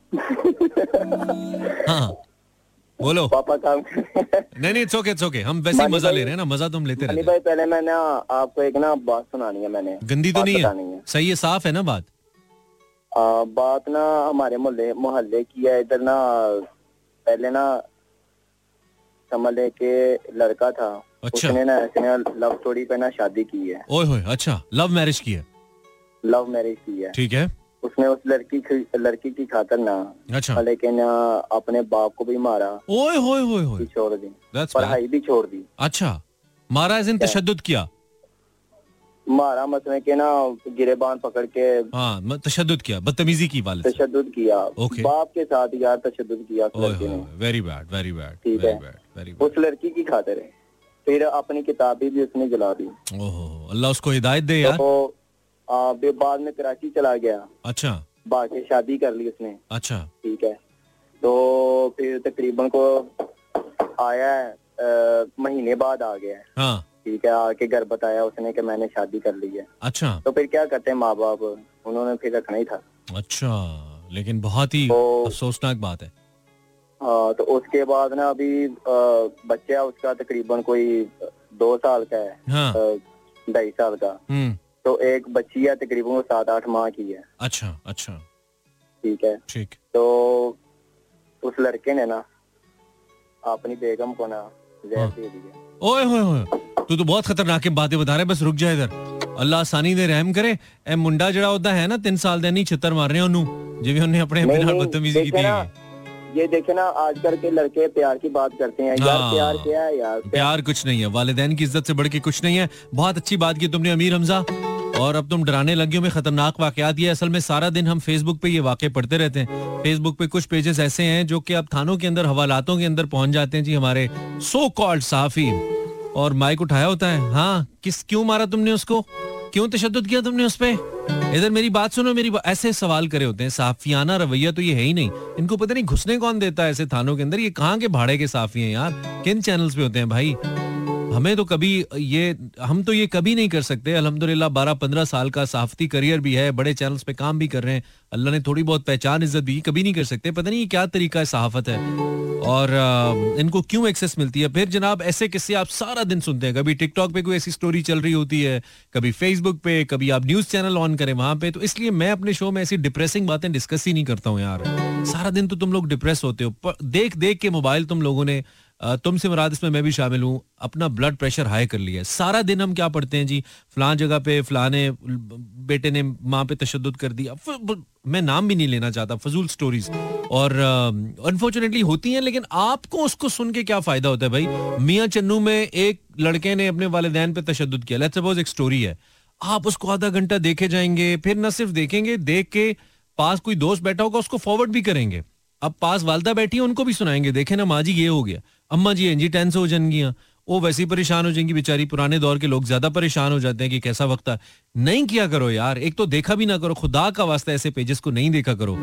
Speaker 1: हाँ, बोलो.
Speaker 2: पापा काम
Speaker 1: नहीं नहीं, इट्स ओके, इट्स ओके. हम वैसे ही मजा ले रहे हैं ना, मजा तो हम लेते रहते हैं.
Speaker 2: भाई पहले मैं ना आपको एक ना बात सुनानी है. मैंने
Speaker 1: गंदी तो नहीं
Speaker 2: है,
Speaker 1: है? सही है, साफ है ना बात?
Speaker 2: आ, बात ना हमारे मोहल्ले मोहल्ले की है. इधर ना पहले ना समझ ले के लड़का था.
Speaker 1: अच्छा.
Speaker 2: उसने ना ऐसे ना लव स्टोरी पे ना शादी की है.
Speaker 1: ओए होए, अच्छा, लव मैरिज की है?
Speaker 2: लव मैरिज की है.
Speaker 1: ठीक है.
Speaker 2: उसने उस लड़की लड़की की खातर ना,
Speaker 1: अच्छा,
Speaker 2: लेकिन अपने बाप को भी मारा.
Speaker 1: ओए होए होए होए,
Speaker 2: छोड़ दी.
Speaker 1: That's
Speaker 2: पढ़ाई
Speaker 1: bad.
Speaker 2: भी छोड़ दी.
Speaker 1: अच्छा, मारा एज़ इन तशद्दुद किया?
Speaker 2: मारा मतलब के ना गिरेबान पकड़ के.
Speaker 1: हाँ, तशद्दुद किया, बदतमीजी की वाले से.
Speaker 2: तशद्दुद किया.
Speaker 1: Okay.
Speaker 2: बाप के साथ यार तशद्दुद किया उस लड़की ने.
Speaker 1: Very bad, very bad.
Speaker 2: ठीक है, उस लड़की की खातिर है. फिर अपनी किताबें भी उसने जला दी.
Speaker 1: ओहो, अल्लाह उसको हिदायत दे यार.
Speaker 2: तो आ, बाद में कराची चला गया.
Speaker 1: अच्छा.
Speaker 2: बाकी शादी कर ली उसने.
Speaker 1: अच्छा.
Speaker 2: ठीक है. तो फिर तकरीबन को आया है, आ, महीने बाद आ गया.
Speaker 1: हाँ.
Speaker 2: ठीक है, आके घर बताया उसने कि मैंने शादी कर ली है.
Speaker 1: अच्छा.
Speaker 2: तो फिर क्या करते हैं माँ बाप, उन्होंने फिर रखना ही था.
Speaker 1: अच्छा, लेकिन बहुत ही
Speaker 2: तो
Speaker 1: अफसोसनाक बात है.
Speaker 2: हाँ, तो उसके बाद ना अभी बच्चा उसका तकरीबन कोई दो साल का है.
Speaker 1: हाँ.
Speaker 2: ढाई साल का.
Speaker 1: हम्म.
Speaker 2: तो एक बच्ची है तकरीबन वो सात आठ माह की है.
Speaker 1: अच्छा अच्छा.
Speaker 2: ठीक है.
Speaker 1: ठीक.
Speaker 2: तो उस लड़के ने ना अपनी बेगम को ना जहर दे दिया.
Speaker 1: ओए होए होए, तू तो बहुत खतरनाक बातें बता रहे. बस रुक जा इधर, अल्लाह आसानी दे रहम करे. ए मुंडा जड़ा होता है ना तीन साल दे नहीं छितर मार रहे ओनू जिਵੇਂ ਉਹਨੇ ਆਪਣੇ ਆਪਣੇ ਨਾਲ बदतमीजी की थी.
Speaker 2: ये देखे ना आजकल के लड़के प्यार की बात करते हैं यार. प्यार क्या है यार?
Speaker 1: प्यार कुछ नहीं है, वालिदैन की इज्जत से बढ़ के कुछ नहीं है. बहुत अच्छी बात की तुमने अमीर हमजा. और अब तुम डराने लगे हो में खतरनाक वाकयात. ये असल में सारा दिन हम फेसबुक पे ये वाकये पढ़ते रहते हैं. फेसबुक पे कुछ पेजेस ऐसे हैं जो कि अब थानों के अंदर हवालातों के अंदर पहुंच जाते हैं जी हमारे सो कॉल्ड सहाफी, और माइक उठाया होता है. हाँ, किस क्यों मारा तुमने उसको, क्यों तशद्दुद किया तुमने उस पे? इधर मेरी बात सुनो, मेरी ऐसे सवाल करे होते हैं. साफियाना रवैया तो ये है ही नहीं. इनको पता नहीं घुसने कौन देता है ऐसे थानों के अंदर. ये कहाँ के भाड़े के साफी हैं यार, किन चैनल्स पे होते हैं भाई? हमें तो कभी ये हम तो ये कभी नहीं कर सकते. अल्हम्दुलिल्लाह बारह पंद्रह साल का सहाफती करियर भी है, बड़े चैनल्स पे काम भी कर रहे हैं, अल्लाह ने थोड़ी बहुत पहचान इज्जत भी, कभी नहीं कर सकते. पता नहीं क्या तरीका है सहाफत है और आ, इनको क्यों एक्सेस मिलती है. फिर जनाब ऐसे किस्से आप सारा दिन सुनते हैं. कभी टिकटॉक पे कोई ऐसी स्टोरी चल रही होती है, कभी फेसबुक पे, कभी आप न्यूज चैनल ऑन करें वहां पे. तो इसलिए मैं अपने शो में ऐसी डिप्रेसिंग बातें डिस्कस ही नहीं करता हूँ यार. सारा दिन तो तुम लोग डिप्रेस होते हो, देख देख के मोबाइल तुम लोगों ने, तुमसे मुराद इसमें मैं भी शामिल हूँ, अपना ब्लड प्रेशर हाई कर लिया है. सारा दिन हम क्या पढ़ते हैं जी, फलां जगह पे फलाने बेटे ने माँ पे तशद्दुद कर दिया. मैं नाम भी नहीं लेना चाहता, फजूल स्टोरीज और अनफॉर्चुनेटली uh, होती हैं. लेकिन आपको उसको सुन के क्या फायदा होता है भाई. मियां चन्नू में एक लड़के ने अपने वालिदैन पे तशद्दुद किया, लेट्स सपोज एक स्टोरी है, आप उसको आधा घंटा देखे जाएंगे, फिर न सिर्फ देखेंगे, देख के पास कोई दोस्त बैठा होगा उसको फॉरवर्ड भी करेंगे. अब पास वालदा बैठी है उनको भी सुनाएंगे, देखे ना माँ जी ये हो गया, अम्मा जी जी टेंस हो जाएंगी, वो वैसे ही परेशान हो जाएंगी बेचारी. पुराने दौर के लोग ज्यादा परेशान हो जाते हैं कि कैसा वक्त है. नहीं किया करो यार, एक तो देखा भी ना करो, खुदा का वास्ता ऐसे पेजेस को नहीं देखा करो.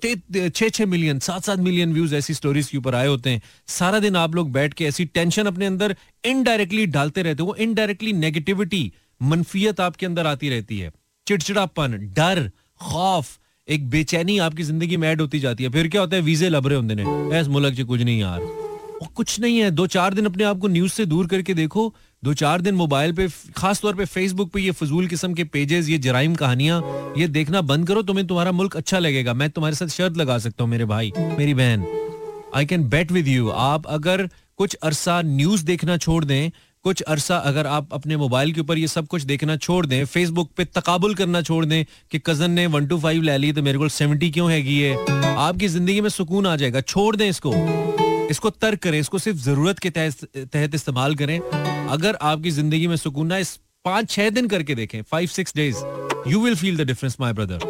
Speaker 1: छह छह मिलियन सात सात मिलियन व्यूज ऐसी स्टोरीज के ऊपर आए होते हैं. सारा दिन आप लोग बैठ के ऐसी टेंशन अपने अंदर इनडायरेक्टली डालते रहते हो. वो इनडायरेक्टली नेगेटिविटी, मनफियत आपके अंदर आती रहती है, चिड़चिड़ापन, डर, खौफ, एक बेचैनी आपकी जिंदगी में ऐड होती जाती है. फिर क्या होता है, वीजे लबरे होंगे ने ऐस मुल्क च कुछ नहीं यार, कुछ नहीं है. दो चार दिन अपने आप को न्यूज से दूर करके देखो, दो चार दिन मोबाइल पे, खास तौर पे फेसबुक पे ये फजूल किस्म के पेजेस, ये जराइम कहानियां, ये देखना बंद करो. तुम्हें तुम्हारा मुल्क अच्छा लगेगा. मैं तुम्हारे साथ शर्त लगा सकता हूँ मेरे भाई मेरी बहन, I can bet with you. आप अगर कुछ अरसा न्यूज देखना छोड़ दें, कुछ अरसा अगर आप अपने मोबाइल के ऊपर ये सब कुछ देखना छोड़ दें, फेसबुक पे तकाबुल करना छोड़ दें कि कजन ने वन टू फाइव ले ली तो मेरे को सेवेंटी क्यों हैगी है, आपकी जिंदगी में सुकून आ जाएगा. छोड़ दें इसको, इसको तर्क करें, इसको सिर्फ जरूरत के तहत इस्तेमाल करें. अगर आपकी जिंदगी में सुकून ना, इस पांच छह दिन करके देखें, five six days, you will feel the difference my brother.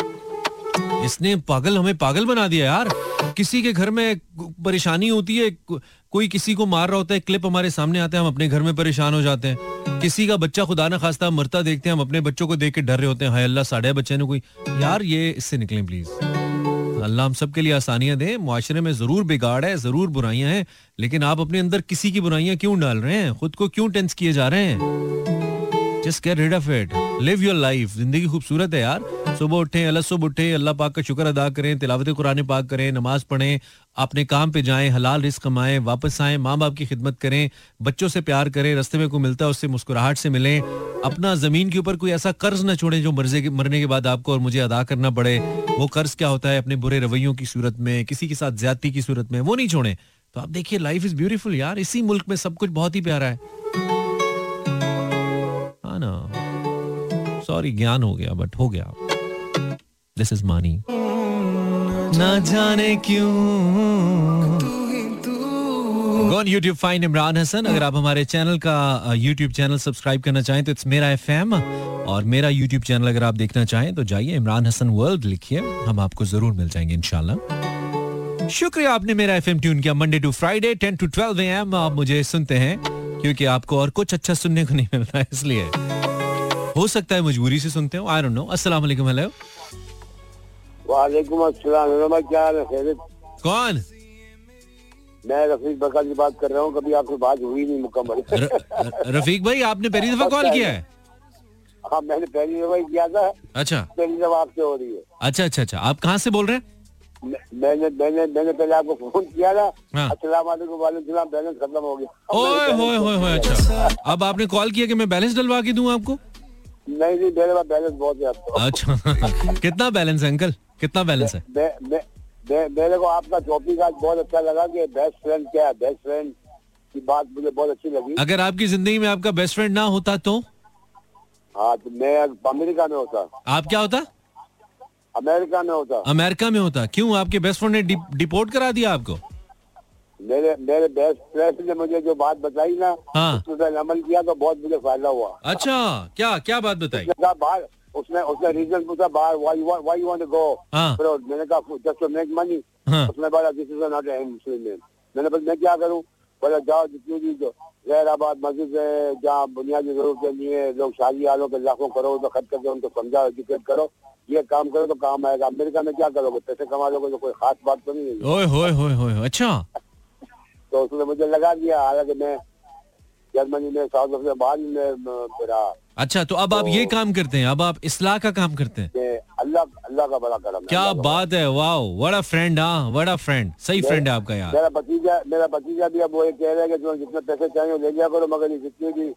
Speaker 1: इसने पागल, हमें पागल बना दिया यार. किसी के घर में परेशानी होती है, कोई किसी को मार रहा होता है, क्लिप हमारे सामने आता है, हम अपने घर में परेशान हो जाते हैं. किसी का बच्चा खुदा ना खास्ता मरता देखते हैं, हम अपने बच्चों को देख के डर रहे होते हैं, हाय अल्लाह साढ़े बच्चे ने कोई. यार ये इससे निकलें प्लीज. अल्लाह हम सब के लिए आसानियां दे. मुआशरे में जरूर बिगाड़ है, जरूर बुराइयां हैं, लेकिन आप अपने अंदर किसी की बुराइयां क्यों डाल रहे हैं, खुद को क्यों टेंस किए जा रहे हैं. Just get rid of it, live your life. जिंदगी खूबसूरत है यार. सुबह उठें, अल्लाह सुबह उठे, अल्लाह पाक का शुक्र अदा करें, तिलावत कुरान पाक करें, नमाज पढ़ें, अपने काम पे जाएं, हलाल रिस्क कमाएं, वापस आएं, माँ बाप की खिदमत करें, बच्चों से प्यार करें, रास्ते में कोई मिलता है उससे मुस्कुराहट से मिलें. अपना जमीन के ऊपर कोई ऐसा कर्ज न छोड़ें जो मरने के मरने के बाद आपको और मुझे अदा करना पड़े. वो कर्ज क्या होता है, अपने बुरे रवैयों की सूरत में, किसी के साथ ज्यादती की सूरत में, वो नहीं छोड़ें. तो आप देखिए लाइफ इज ब्यूटीफुल यार. इसी मुल्क में सब कुछ बहुत ही प्यारा है. हाँ ना, सॉरी ज्ञान हो गया बट हो गया. दिस इज मानी. ना जाने क्यों. Go on YouTube, find Imran Hasan. अगर आप हमारे चैनल का YouTube चैनल सब्सक्राइब करना चाहें तो इट्स मेरा एफएम, और मेरा YouTube चैनल अगर आप देखना चाहें तो जाइए इमरान हसन वर्ल्ड लिखिए, हम आपको जरूर मिल जाएंगे इंशाल्लाह. शुक्रिया आपने मेरा एफएम ट्यून किया. Monday to Friday ten to twelve A M आप मुझे सुनते हैं, क्योंकि आपको और कुछ अच्छा सुनने को नहीं मिल रहा है, इसलिए हो सकता है मजबूरी से सुनते हो. I don't know. अस्सलाम वालेकुम. हेलो.
Speaker 3: वालेकुम अस्सलाम. क्या हाल है?
Speaker 1: कौन?
Speaker 3: मैं रफीक बकर की बात कर रहा हूँ. कभी आपसे बात हुई नहीं मुकम्मल.
Speaker 1: रफीक भाई आपने पहली दफा कॉल किया है?
Speaker 3: हाँ मैंने पहली दफा किया था.
Speaker 1: अच्छा,
Speaker 3: पहली दफा आपसे हो रही है.
Speaker 1: अच्छा अच्छा अच्छा. आप कहाँ से बोल रहे हैं?
Speaker 3: मैंने मैंने मैंने पहले आपको फोन किया था.
Speaker 1: हाँ.
Speaker 3: अस्सलाम वालेकुम. वालेकुम सलाम. बैलेंस खत्म हो गया.
Speaker 1: ओए होए होए होए. अच्छा, अब आपने कॉल किया कि मैं बैलेंस डलवा के दूं आपको?
Speaker 3: नहीं नहीं, मेरे पास बैलेंस बहुत है आपको.
Speaker 1: अच्छा कितना बैलेंस है अंकल, कितना बैलेंस है?
Speaker 3: मैं मैं मेरे को आपका टॉपिक आज बहुत अच्छा लगा कि बेस्ट फ्रेंड क्या है. बेस्ट फ्रेंड की बात मुझे बहुत अच्छी लगी.
Speaker 1: अगर आपकी जिंदगी में आपका बेस्ट फ्रेंड ना होता तो?
Speaker 3: हाँ तो मैं अमेरिका में होता. आप
Speaker 1: क्या होता?
Speaker 3: अमेरिका में होता.
Speaker 1: अमेरिका में होता? क्यों, आपके बेस्ट फ्रेंड ने डिपोर्ट करा दिया आपको?
Speaker 3: मेरे मेरे बेस्ट फ्रेंड ने मुझे जो बात बताई ना,
Speaker 1: हाँ.
Speaker 3: उसमें अमल किया तो बहुत मुझे फायदा हुआ.
Speaker 1: अच्छा, क्या क्या बात बताई?
Speaker 3: बाहर उसने उसने रीजन पूछा बाहर, why why you want to go. मैंने कहा जस्ट टू मेक मनी. उसने बोला this is not a Muslim man. मैंने बोला मैं क्या करूं? बोला जाओ जितनी भी जो गैराबाद मस्जिद है जहाँ बुनियादी जरूरत नहीं है, लोग शादी वालों के लाखों करोड़ तो खर्च करके उनको समझाओ, एजुकेट करो, ये काम करो तो काम आएगा. अमेरिका में क्या करोगे, पैसे कमा लोगे तो कोई खास बात तो नहीं है.
Speaker 1: ओए होए होए होए. अच्छा,
Speaker 3: तो उसने मुझे लगा दिया. हालांकि मैं जर्मनी में, साउथ अफ्रीका, बाहर में मेरा।
Speaker 1: अच्छा, तो अब आप ये काम करते हैं, अब आप इस्लाह का काम करते हैं?
Speaker 3: अल्लाह अल्लाह का बड़ा करम है।
Speaker 1: क्या बात है, वाओ, व्हाट अ फ्रेंड। हाँ, व्हाट अ फ्रेंड, सही फ्रेंड है आपका यार।
Speaker 3: मेरा भतीजा मेरा भतीजा भी अब वो ये कह रहा है कि तुम जितने पैसे चाहिए ले लिया करो, मगर जितनी भी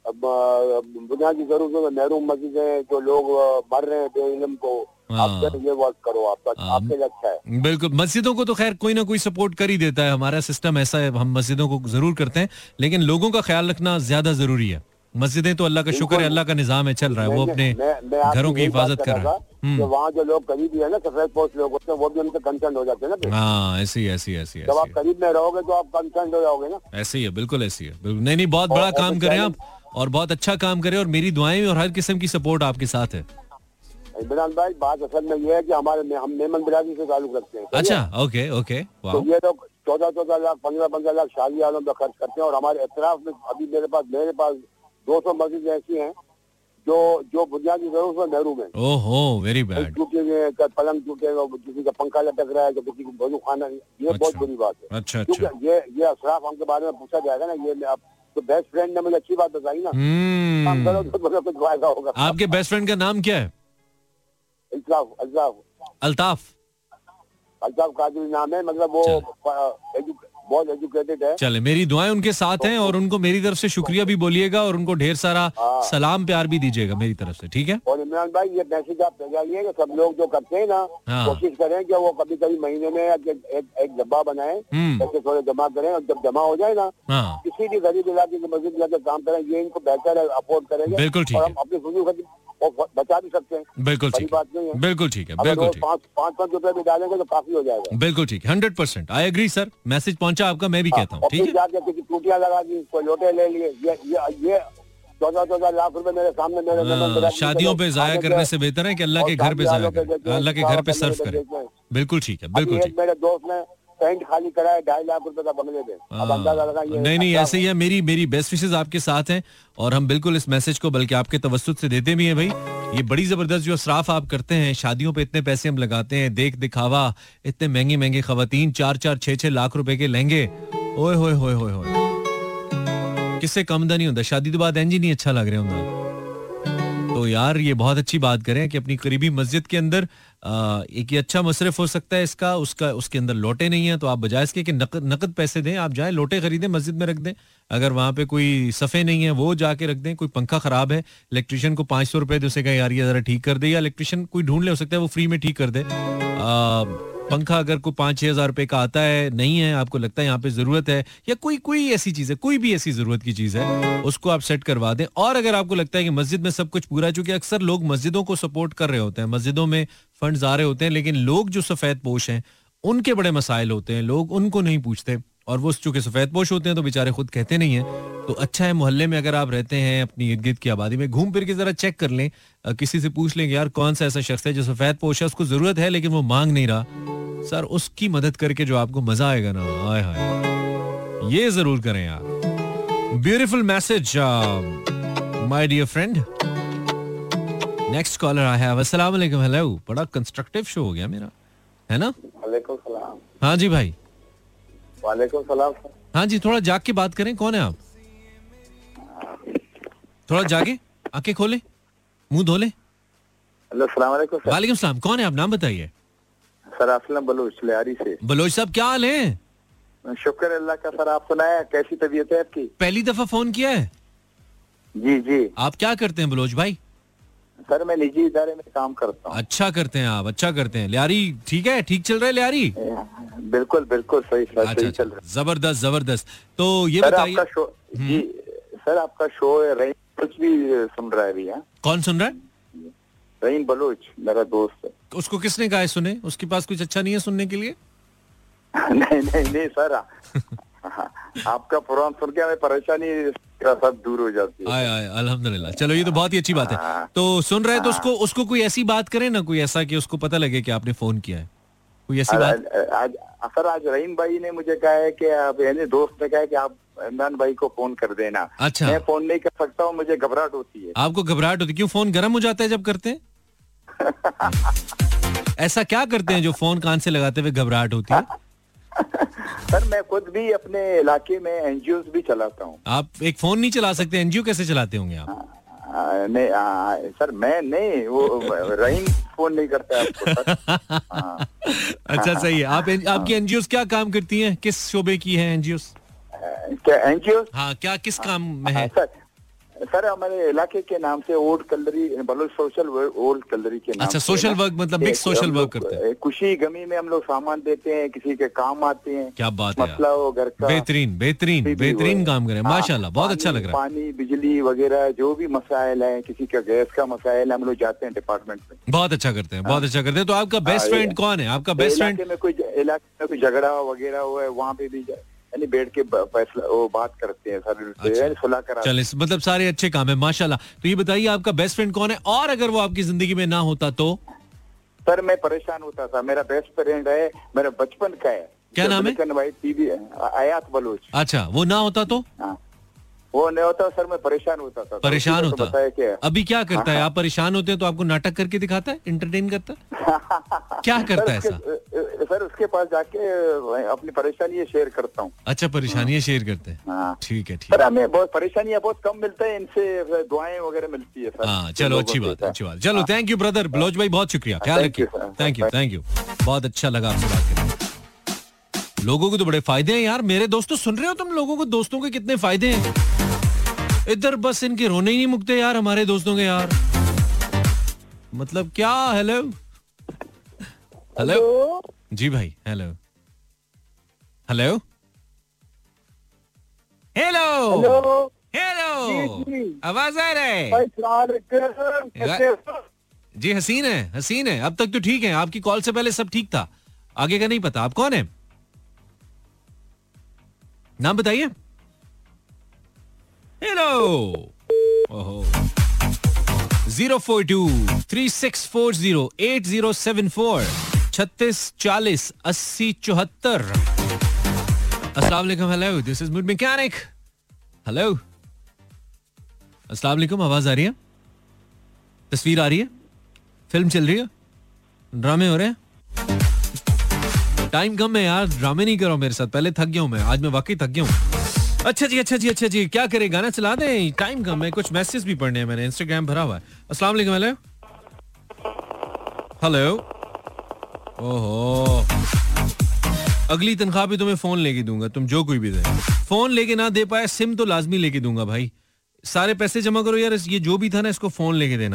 Speaker 3: बुनियादी जरूरतों में महरूम मस्जिद है, जो लोग मर रहे हैं बेइल्म को, आप ये वर्क करो, आपका आपके लिए अच्छा है।
Speaker 1: बिल्कुल, मस्जिदों को तो खैर कोई ना कोई सपोर्ट कर ही देता है, हमारा सिस्टम ऐसा है, हम मस्जिदों को जरूर करते हैं, लेकिन लोगों का ख्याल रखना ज्यादा जरूरी है। मस्जिदें तो अल्लाह का शुक्र है, अल्लाह का निजाम है, चल रहा है, वो अपने घरों की हिफाजत कर रहा है।
Speaker 3: तो वहाँ जो लोग करीबी है ना, सफेद पोस्ट लोग होते हैं, वो भी उनसे कंसर्न हो जाते हैं ना।
Speaker 1: हाँ, ऐसी ऐसी ऐसी
Speaker 3: जब आप करीब में रहोगे तो आप कंसर्न हो जाओगे ना।
Speaker 1: ऐसे ही है, बिल्कुल ऐसी है। नहीं नहीं, बहुत बड़ा काम करें आप, और बहुत अच्छा काम करें, और मेरी दुआएं और हर किस्म की सपोर्ट आपके साथ है।
Speaker 3: इमरान भाई, बात असल में ये है कि हमारे हम मेमन बिरादरी से ताल्लुक रखते हैं।
Speaker 1: अच्छा, ओके ओके।
Speaker 3: तो ये लोग चौदह चौदह लाख पंद्रह पंद्रह लाख शादी वालों पर खर्च करते हैं, और हमारे इतराफ में अभी मेरे पास मेरे पास दो सौ मस्जिद ऐसी हैं जो जो बुनियादी जरूरत में महरूम है।
Speaker 1: ओहो, वेरी बैड।
Speaker 3: टूटे हुए पलंग टूटे हुए, किसी का पंखा लटक रहा है, किसी को वजू खाना, ये अच्छा, बहुत बुरी बात है।
Speaker 1: अच्छा अच्छा।
Speaker 3: ये ये अशराफ हमके बारे में पूछा जाएगा ना, ये आप तो बेस्ट फ्रेंड ने मुझे अच्छी बात बताई ना, काम करो तो मुझे कुछ फायदा होगा।
Speaker 1: आपके बेस्ट फ्रेंड का नाम क्या है?
Speaker 3: अल्ताफ अल्ताफ
Speaker 1: अल्ताफ
Speaker 3: अल्ताफ कादिरी नाम है, मतलब वो एजु, बहुत एजुकेटेड है।
Speaker 1: चले, मेरी दुआएं उनके साथ हैं, और उनको मेरी तरफ से शुक्रिया भी बोलिएगा, और उनको ढेर सारा सलाम प्यार भी दीजिएगा मेरी तरफ से, ठीक है?
Speaker 3: और इमरान भाई, ये मैसेज आप भेजिए कि सब लोग जो करते हैं ना, कोशिश करें कि वो कभी कभी महीने में एक एक डब्बा बनाए, पैसे थोड़े जमा करें, और जब जमा हो जाए ना, किसी भी गरीब इलाके की मस्जिद जाकर काम करें, ये इनको बेहतर है, अफोर्ड करेंगे।
Speaker 1: बिल्कुल ठीक
Speaker 3: है,
Speaker 1: और
Speaker 3: हम अपनी फजूल बचा भी सकते हैं।
Speaker 1: बिल्कुल ठीक, बात नहीं है। बिल्कुल ठीक है, बिल्कुल ठीक।
Speaker 3: पाँच पाँच पाँच रुपए भी डालेंगे तो काफी हो जाएगा।
Speaker 1: बिल्कुल ठीक, hundred percent I agree sir. Message पहुंचा आपका, मैं भी कहता हूँ, ठीक है?
Speaker 3: जाके किसी टूटियां लगा दी, कोई लोटे ले लिए, ये ये चौदह चौदह लाख रुपए मेरे सामने मेरे
Speaker 1: शादियों पे जाया करने से बेहतर है कि अल्लाह के घर पे जाया करें, अल्लाह के घर पे सर्व करें। बिल्कुल ठीक है, बिल्कुल ठीक।
Speaker 3: मेरे दोस्त ने टेंट खाली कराया ढाई लाख रुपए का बंगले पे, अब अंदाजा लगाइए।
Speaker 1: नहीं नहीं, ऐसे ही है। मेरी मेरी बेस्ट विशेस आपके साथ हैं, और हम बिल्कुल इस मैसेज को बल्कि आपके तवज्जुह से देते भी हैं। भाई, ये बड़ी जबरदस्त जो असराफ आप करते हैं, शादियों पे इतने पैसे हम लगाते हैं, देख दिखावा, इतने महंगे महंगे खवातीन, चार चार छह छह लाख रुपए के लहंगे, ओए होए होए होए होए, किससे कम दा नहीं होता। शादी के बाद इंज ही नहीं अच्छा लग रहा होता। तो यार, ये बहुत अच्छी बात करें कि अपनी करीबी मस्जिद के अंदर आ, एक ये अच्छा मसरफ हो सकता है इसका, उसका उसके अंदर लोटे नहीं है, तो आप बजाय इसके कि नकद नकद पैसे दें, आप जाएं लोटे खरीदें, मस्जिद में रख दें। अगर वहां पे कोई सफ़े नहीं है वो जाके रख दें। कोई पंखा खराब है, इलेक्ट्रिशियन को पाँच सौ रुपए दे, उसे कहें यार ये जरा ठीक कर दे, या इलेक्ट्रिशियन कोई ढूंढ ले, हो सकता है वो फ्री में ठीक कर दे। आ, पंखा अगर कोई पाँच छह हजार रुपए का आता है, नहीं है, आपको लगता है यहाँ पे जरूरत है, या कोई कोई ऐसी चीज है, कोई भी ऐसी जरूरत की चीज है, उसको आप सेट करवा दें। और अगर आपको लगता है कि मस्जिद में सब कुछ पूरा, चूंकि अक्सर लोग मस्जिदों को सपोर्ट कर रहे होते हैं, मस्जिदों में फंड्स आ रहे होते हैं, लेकिन लोग जो सफेद पोश हैं उनके बड़े मसाइल होते हैं, लोग उनको नहीं पूछते, और वो चूंकि सफेद पोश होते हैं तो बेचारे खुद कहते नहीं है। तो अच्छा है, मोहल्ले में अगर आप रहते हैं, अपनी इर्द गिर्द की आबादी में घूम फिर के जरा चेक कर लें, किसी से पूछ लें यार कौन सा ऐसा शख्स है जो सफेद पोश है, उसको जरूरत है लेकिन वो मांग नहीं रहा, सर उसकी मदद करके जो आपको मजा आएगा ना, हाय हाय, ये जरूर करें यार। Beautiful message my dear friend. Next caller I have. अस्सलाम वालेकुम। हेलो, बड़ा कंस्ट्रक्टिव शो हो गया मेरा, है ना?
Speaker 3: वालेकुम सलाम।
Speaker 1: हाँ जी भाई।
Speaker 3: वालेकुम सलाम।
Speaker 1: हाँ जी, थोड़ा जाग के बात करें। कौन है आप? थोड़ा जागे, आंखें खोले, मुंह धोले।
Speaker 3: हेलो, अस्सलाम वालेकुम सर।
Speaker 1: वालेकुम सलाम। कौन है आप? नाम बताइए।
Speaker 3: सर असलम बलोच, लियारी से।
Speaker 1: बलोच साहब, क्या हाल है?
Speaker 3: शुक्र अल्लाह का। सर आप सुनाए, कैसी तबीयत है आपकी?
Speaker 1: पहली दफा फोन किया है?
Speaker 3: जी जी।
Speaker 1: आप क्या करते हैं बलोच भाई?
Speaker 3: सर मैं निजी इदारे में काम करता हूँ।
Speaker 1: अच्छा करते हैं आप, अच्छा करते हैं। लियारी ठीक है, ठीक चल रहा है लियारी?
Speaker 3: बिल्कुल बिल्कुल सही सर,
Speaker 1: अच्छा,
Speaker 3: सही चल रहा है।
Speaker 1: जबरदस्त जबरदस्त। तो ये बताइए,
Speaker 3: आपका शो जी सर, आपका शो रहीम बलोच भी सुन रहा है भैया?
Speaker 1: कौन सुन रहा है?
Speaker 3: रहीम बलोच मेरा दोस्त है।
Speaker 1: उसको किसने कहा है सुने? उसके पास कुछ अच्छा नहीं है सुनने के लिए?
Speaker 3: नहीं नहीं नहीं सर, आपका प्रोग्राम सुन के हमें परेशानी सब दूर हो जाती है।
Speaker 1: आय आय, अल्हम्दुलिल्लाह। चलो ये तो बहुत ही अच्छी बात है। तो सुन रहे हैं तो उसको उसको कोई ऐसी बात करें ना, कोई ऐसा कि उसको पता लगे कि आपने फोन किया है, कोई ऐसी बात।
Speaker 3: आज सर आज रहीम भाई ने मुझे कहा है कि आप, यानी दोस्त ने कहा है कि आप इमरान भाई को फोन कर देना।
Speaker 1: अच्छा।
Speaker 3: मैं फोन नहीं कर सकता हूँ, मुझे घबराहट होती है।
Speaker 1: आपको घबराहट होती है? क्यों, फोन गर्म हो जाता है जब करते हैं? ऐसा क्या करते हैं जो फोन कान से लगाते हुए घबराहट होती है?
Speaker 6: सर मैं खुद भी अपने इलाके में एनजीओ भी चलाता हूँ।
Speaker 1: आप एक फोन नहीं चला सकते, एनजीओ कैसे चलाते होंगे आप?
Speaker 6: आ, नहीं आ, सर मैं नहीं, वो रहीम फोन नहीं करता है आपको सर। हाँ।
Speaker 1: अच्छा सही है। आप आपकी एनजीओ क्या काम करती हैं, किस शोबे की है एनजीओ?
Speaker 6: क्या एनजीओ?
Speaker 1: हाँ, क्या किस काम में है?
Speaker 6: सर सर हमारे इलाके के नाम से old Kalri, Baloch social old Kalri के नाम।
Speaker 1: अच्छा, सोशल वर्क मतलब मिक्स सोशल वर्क करते हैं।
Speaker 6: खुशी गमी में हम लोग सामान देते हैं, किसी के काम आते हैं।
Speaker 1: क्या बात है,
Speaker 6: मसला हो घर का।
Speaker 1: बेहतरीन बेहतरीन बेहतरीन काम करें माशाल्लाह, बहुत अच्छा लग रहा है।
Speaker 6: पानी बिजली वगैरह जो भी मसाइल है, किसी का गैस का मसाइल है, हम लोग जाते हैं डिपार्टमेंट में।
Speaker 1: बहुत अच्छा करते हैं, बहुत अच्छा करते हैं। तो आपका बेस्ट फ्रेंड कौन है? आपका बेस्ट फ्रेंड
Speaker 6: में कोई इलाके में कोई झगड़ा वगैरह हुआ है, वहाँ पे भी यानी बैठ के फैसला वो बात करते हैं सर। अच्छा। सुलह करा।
Speaker 1: चलिए, मतलब सारे अच्छे काम है माशाल्लाह। तो ये बताइए आपका बेस्ट फ्रेंड कौन है, और अगर वो आपकी जिंदगी में ना होता तो?
Speaker 6: सर मैं परेशान होता था। मेरा बेस्ट फ्रेंड है, मेरा बचपन का है।
Speaker 1: क्या नाम है?
Speaker 6: आयात बलोच।
Speaker 1: अच्छा, वो ना होता तो?
Speaker 6: हाँ, वो नहीं होता सर, मैं परेशान होता था।
Speaker 1: परेशान होता?
Speaker 6: तो
Speaker 1: अभी क्या करता है? आप परेशान होते हैं तो आपको नाटक करके दिखाता है, एंटरटेन करता है? क्या करता है ऐसा?
Speaker 6: सर उसके पास जाके अपनी परेशानियां शेयर करता हूँ।
Speaker 1: अच्छा, परेशानियां शेयर करते हैं।
Speaker 6: हाँ।
Speaker 1: ठीक है, ठीक है।
Speaker 6: सर हमें बहुत परेशानियां बहुत कम मिलता है, इनसे दुआएं वगैरह मिलती है सर।
Speaker 1: हाँ, चलो अच्छी बात, अच्छी बात। चलो, थैंक यू ब्रदर बलोच भाई, बहुत शुक्रिया, ख्याल रखिए। थैंक यू, थैंक यू, बहुत अच्छा लगा आपसे बात करके। लोगों को तो बड़े फायदे हैं यार, मेरे दोस्तों सुन रहे हो तुम? लोगों को दोस्तों के कितने फायदे हैं। इधर बस इनके रोने ही नहीं मुकते यार, हमारे दोस्तों के यार, मतलब क्या। हेलो हेलो जी भाई, हेलो हेलो हेलो हेलो, आवाज आ रहा है जी? हसीन है, हसीन है। अब तक तो ठीक है, आपकी कॉल से पहले सब ठीक था, आगे का नहीं पता। आप कौन है, नाम बताइए। हेलो, ओहो, zero four two three six four zero eight zero seven four, छत्तीस चालीस अस्सी चौहत्तर। अस्सलाम वालेकुम, hello, this is mood mechanic. Hello, अस्सलाम वालेकुम, आवाज आ रही है? तस्वीर आ रही है? फिल्म चल रही है? ड्रामे हो रहे हैं? टाइम कम है यार, ड्रामे नहीं करो मेरे साथ, पहले थक गया हूं मैं, आज मैं वाकई थक गया हूं। अच्छा जी, अच्छा जी, अच्छा जी, क्या करें, गाना चला दें? टाइम कम है, कुछ मैसेज भी पढ़ने हैं, मैंने इंस्टाग्राम भरा हुआ है। अस्सलाम वालेकुम, हेलो हेलो, ओहो, अगली तनख्वाह भी तुम्हें फोन लेके दूंगा, तुम जो कोई भी दे। फोन लेके ना दे पाया, सिम तो लाजमी लेके दूंगा भाई, सारे पैसे जमा करो यार, ये जो भी था ना इसको फोन लेके देना।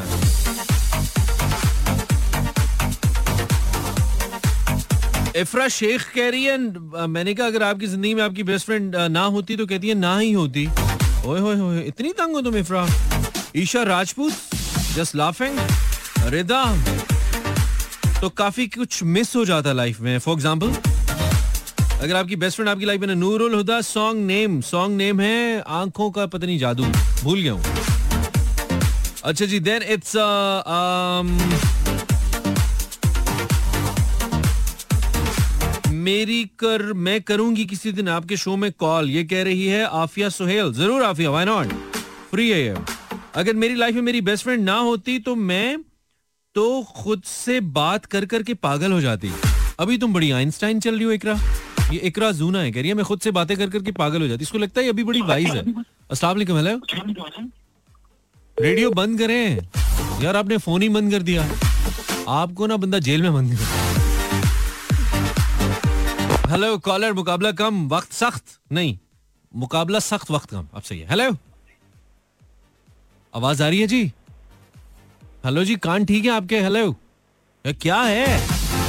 Speaker 1: इफ्रा शेख कह रही है, मैंने कहा अगर आपकी जिंदगी में आपकी बेस्ट फ्रेंड ना होती तो कहती है ना ही होती। ओए होए होए, इतनी तंग हो तुम इफ्रा। Esha Rajput, just laughing. रिदा, तो काफी कुछ मिस हो जाता लाइफ में। फॉर एग्जांपल, अगर आपकी बेस्ट फ्रेंड आपकी लाइफ में, Noorul Huda song name, song name है आंखों का पता नहीं जादू, भूल गया हूं। अच्छा जी, देन इट्स मेरी कर मैं करूंगी किसी दिन आपके शो में कॉल, ये कह रही है आफिया सुहेल। जरूर आफिया, व्हाई नॉट, फ्री है ये। अगर मेरी लाइफ में मेरी बेस्ट फ्रेंड ना होती तो मैं तो खुद से बात कर कर के पागल हो जाती। अभी तुम बड़ी आइंस्टाइन चल रही हो इकरा। ये इकरा जूना है, कह रही है मैं खुद से बातें कर कर के पागल हो जाती। इसको लगता है अभी बड़ी वाइज है। अस्सलाम वालेकुम, हेलो, रेडियो बंद करें यार, आपने फोन ही बंद कर दिया। आपको ना बंदा जेल में बंद कर। हेलो कॉलर, मुकाबला कम वक्त सख्त नहीं, मुकाबला सख्त वक्त कम। अब सही है। हेलो, आवाज आ रही है जी? हेलो जी, कान ठीक है आपके? हेलो, क्या है,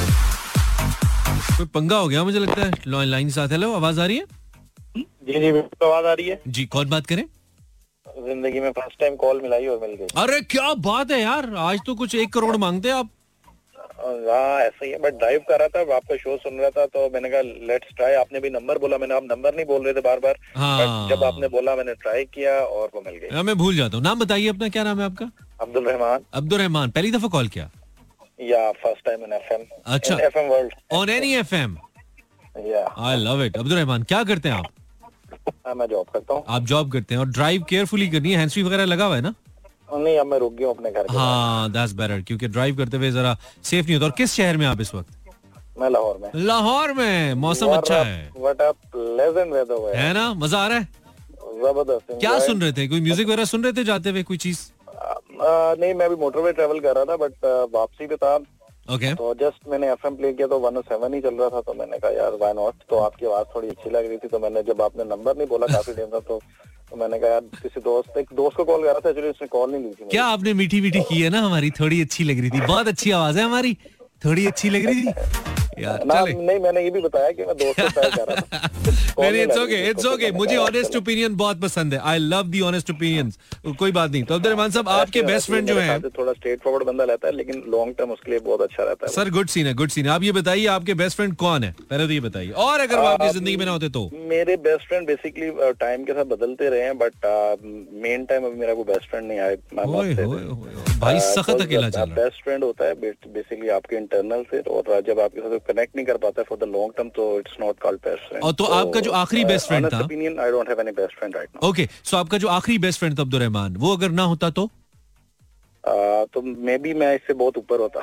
Speaker 1: कोई पंगा हो गया मुझे लगता है लाइन के साथ। हेलो, आवाज आ रही है?
Speaker 2: जी जी बिल्कुल आवाज आ रही है
Speaker 1: जी। कौन बात करें?
Speaker 2: जिंदगी में फर्स्ट टाइम कॉल मिलाई और मिल गई।
Speaker 1: अरे क्या बात है यार, आज तो कुछ एक करोड़ मांगते हैं आप।
Speaker 2: हाँ ऐसा ही है, बट ड्राइव कर रहा था, आपका शो सुन रहा था, तो मैंने कहा लेट्स ट्राई। आपने भी नंबर बोला, मैंने आप नंबर नहीं बोल रहे थे बार बार।
Speaker 1: हाँ।
Speaker 2: जब आपने बोला मैंने ट्राई किया और वो मिल गई।
Speaker 1: मैं भूल जाता हूँ। नाम बताइए अपना, क्या नाम है आपका?
Speaker 2: अब्दुल रहमान।
Speaker 1: अब्दुल रहमान, पहली दफा कॉल किया
Speaker 2: या फर्स्ट टाइम इन एफएम?
Speaker 1: अच्छा,
Speaker 2: FM world,
Speaker 1: on any FM.
Speaker 2: या
Speaker 1: I love it. Abdul Rahman, क्या करते हैं आप?
Speaker 2: हाँ, मैं जॉब करता हूँ।
Speaker 1: आप जॉब करते हैं और ड्राइव केयरफुली करनी है, हैंड्स फ्री वगैरह लगा हुआ है ना?
Speaker 2: नहीं, अब मैं रुक गया हूँ अपने घर के।
Speaker 1: हाँ, दैट्स बेटर, क्योंकि ड्राइव करते हुए जरा सेफ नहीं होता। और किस शहर में आप इस वक्त?
Speaker 7: मैं लाहौर में।
Speaker 1: लाहौर में मौसम अच्छा है,
Speaker 7: व्हाट अ प्लेजेंट वेदर
Speaker 1: है ना, मजा आ रहा है,
Speaker 7: जबरदस्त।
Speaker 1: क्या सुन रहे थे, कोई म्यूजिक वगैरह सुन रहे थे जाते हुए, कोई चीज?
Speaker 7: नहीं, मैं अभी मोटरवे ट्रेवल कर रहा था, बट वापसी पे था।
Speaker 1: ओके,
Speaker 7: तो जस्ट मैंने एफएम प्ले किया तो वन ओ सेवन ही चल रहा था, तो मैंने कहा यार व्हाई नॉट। तो आपकी आवाज थोड़ी अच्छी लग रही थी, तो मैंने जब आपने नंबर नहीं बोला काफी टाइम तक, तो तो मैंने कहा यार किसी दोस्त एक दोस्त को कॉल कर रहा था, एक्चुअली उसने कॉल नहीं ली थी।
Speaker 1: क्या आपने मीठी मीठी की है ना, हमारी थोड़ी अच्छी लग रही थी, बहुत अच्छी आवाज है हमारी, थोड़ी अच्छी लग रही थी यार।
Speaker 7: ना, नहीं, मैंने ये भी बताया कि मैं दोस्त से तय कर रहा था।
Speaker 1: नहीं, इट्स ओके, इट्स ओके, मुझे ऑनेस्ट ओपिनियन बहुत पसंद है, I love the honest opinions, कोई बात नहीं। तो अब्दुल रहमान साहब, आपके बेस्ट फ्रेंड जो है,
Speaker 7: थोड़ा स्ट्रेट फॉरवर्ड बंदा रहता है, लेकिन लॉन्ग टर्म उसके लिए बहुत अच्छा रहता है।
Speaker 1: सर गुड सीन है, गुड सीन है। आप ये बताइए आपके बेस्ट फ्रेंड कौन है, पहले तो ये बताइए, और अगर वो आपकी जिंदगी में ना होते तो?
Speaker 7: मेरे बेस्ट फ्रेंड बेसिकली टाइम के साथ बदलते रहे हैं, बट मेन टाइम अभी मेरा कोई बेस्ट फ्रेंड नहीं आया
Speaker 1: भाई, सख्त अकेला चल रहा है।
Speaker 7: बेस्ट फ्रेंड होता है बेसिकली आपके इंटरनल से, और जब आपके साथ कनेक्ट नहीं कर पाता फॉर द लॉन्ग टर्म, तो it's not called best friend.
Speaker 1: और तो आपका जो आखिरी बेस्ट फ्रेंड था,
Speaker 7: opinion I don't have any best friend right now.
Speaker 1: Okay, so आपका जो आखिरी बेस्ट फ्रेंड था अब्दुल रहमान, वो अगर ना होता तो?
Speaker 7: Uh, तो मे बी मैं इससे बहुत ऊपर होता।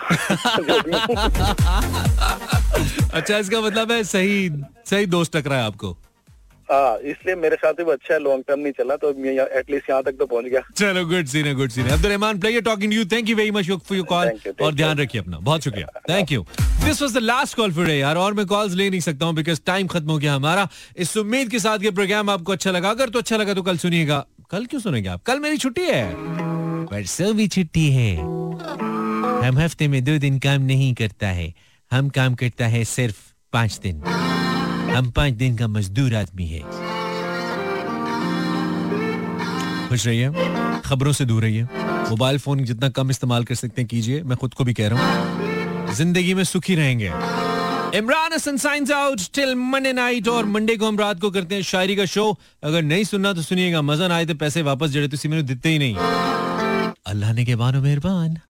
Speaker 1: अच्छा, इसका मतलब है सही सही दोस्त टकरा है आपको।
Speaker 7: हाँ, इसलिए मेरे साथ भी अच्छा है, लॉन्ग टर्म नहीं चला, तो एटलीस्ट यहाँ तक तो पहुँच गया।
Speaker 1: चलो, गुड सीन है, गुड सीन है। Abdul Rahman, player talking to you, thank you very much for your call, और ध्यान रखिए अपना, बहुत शुक्रिया, thank you. This was the last call for day यार, और मैं कॉल्स ले नहीं सकता हूँ बिकॉज टाइम खत्म हो गया हमारा। इस उम्मीद के साथ ये प्रोग्राम आपको अच्छा लगा, अगर तो अच्छा लगा तो कल सुनिएगा। कल क्यों सुनेंगे आप, कल मेरी छुट्टी है, परसों भी छुट्टी है। हम हफ्ते में दो दिन काम नहीं करता है, हम काम करता है सिर्फ पाँच दिन, हम पाँच दिन का मजदूर आदमी है। खुश रहिए, खबरों से दूर रहिए, मोबाइल फोन जितना कम इस्तेमाल कर सकते हैं कीजिए, मैं खुद को भी कह रहा हूँ, जिंदगी में सुखी रहेंगे। Imran Hasan signs out till Monday night, और मंडे को हम रात को करते हैं शायरी का शो। अगर नहीं सुनना तो सुनिएगा, मजा ना आए तो पैसे वापस जड़े तुसी मैंने दिते ही नहीं। अल्लाह ने के बानो मेहरबान।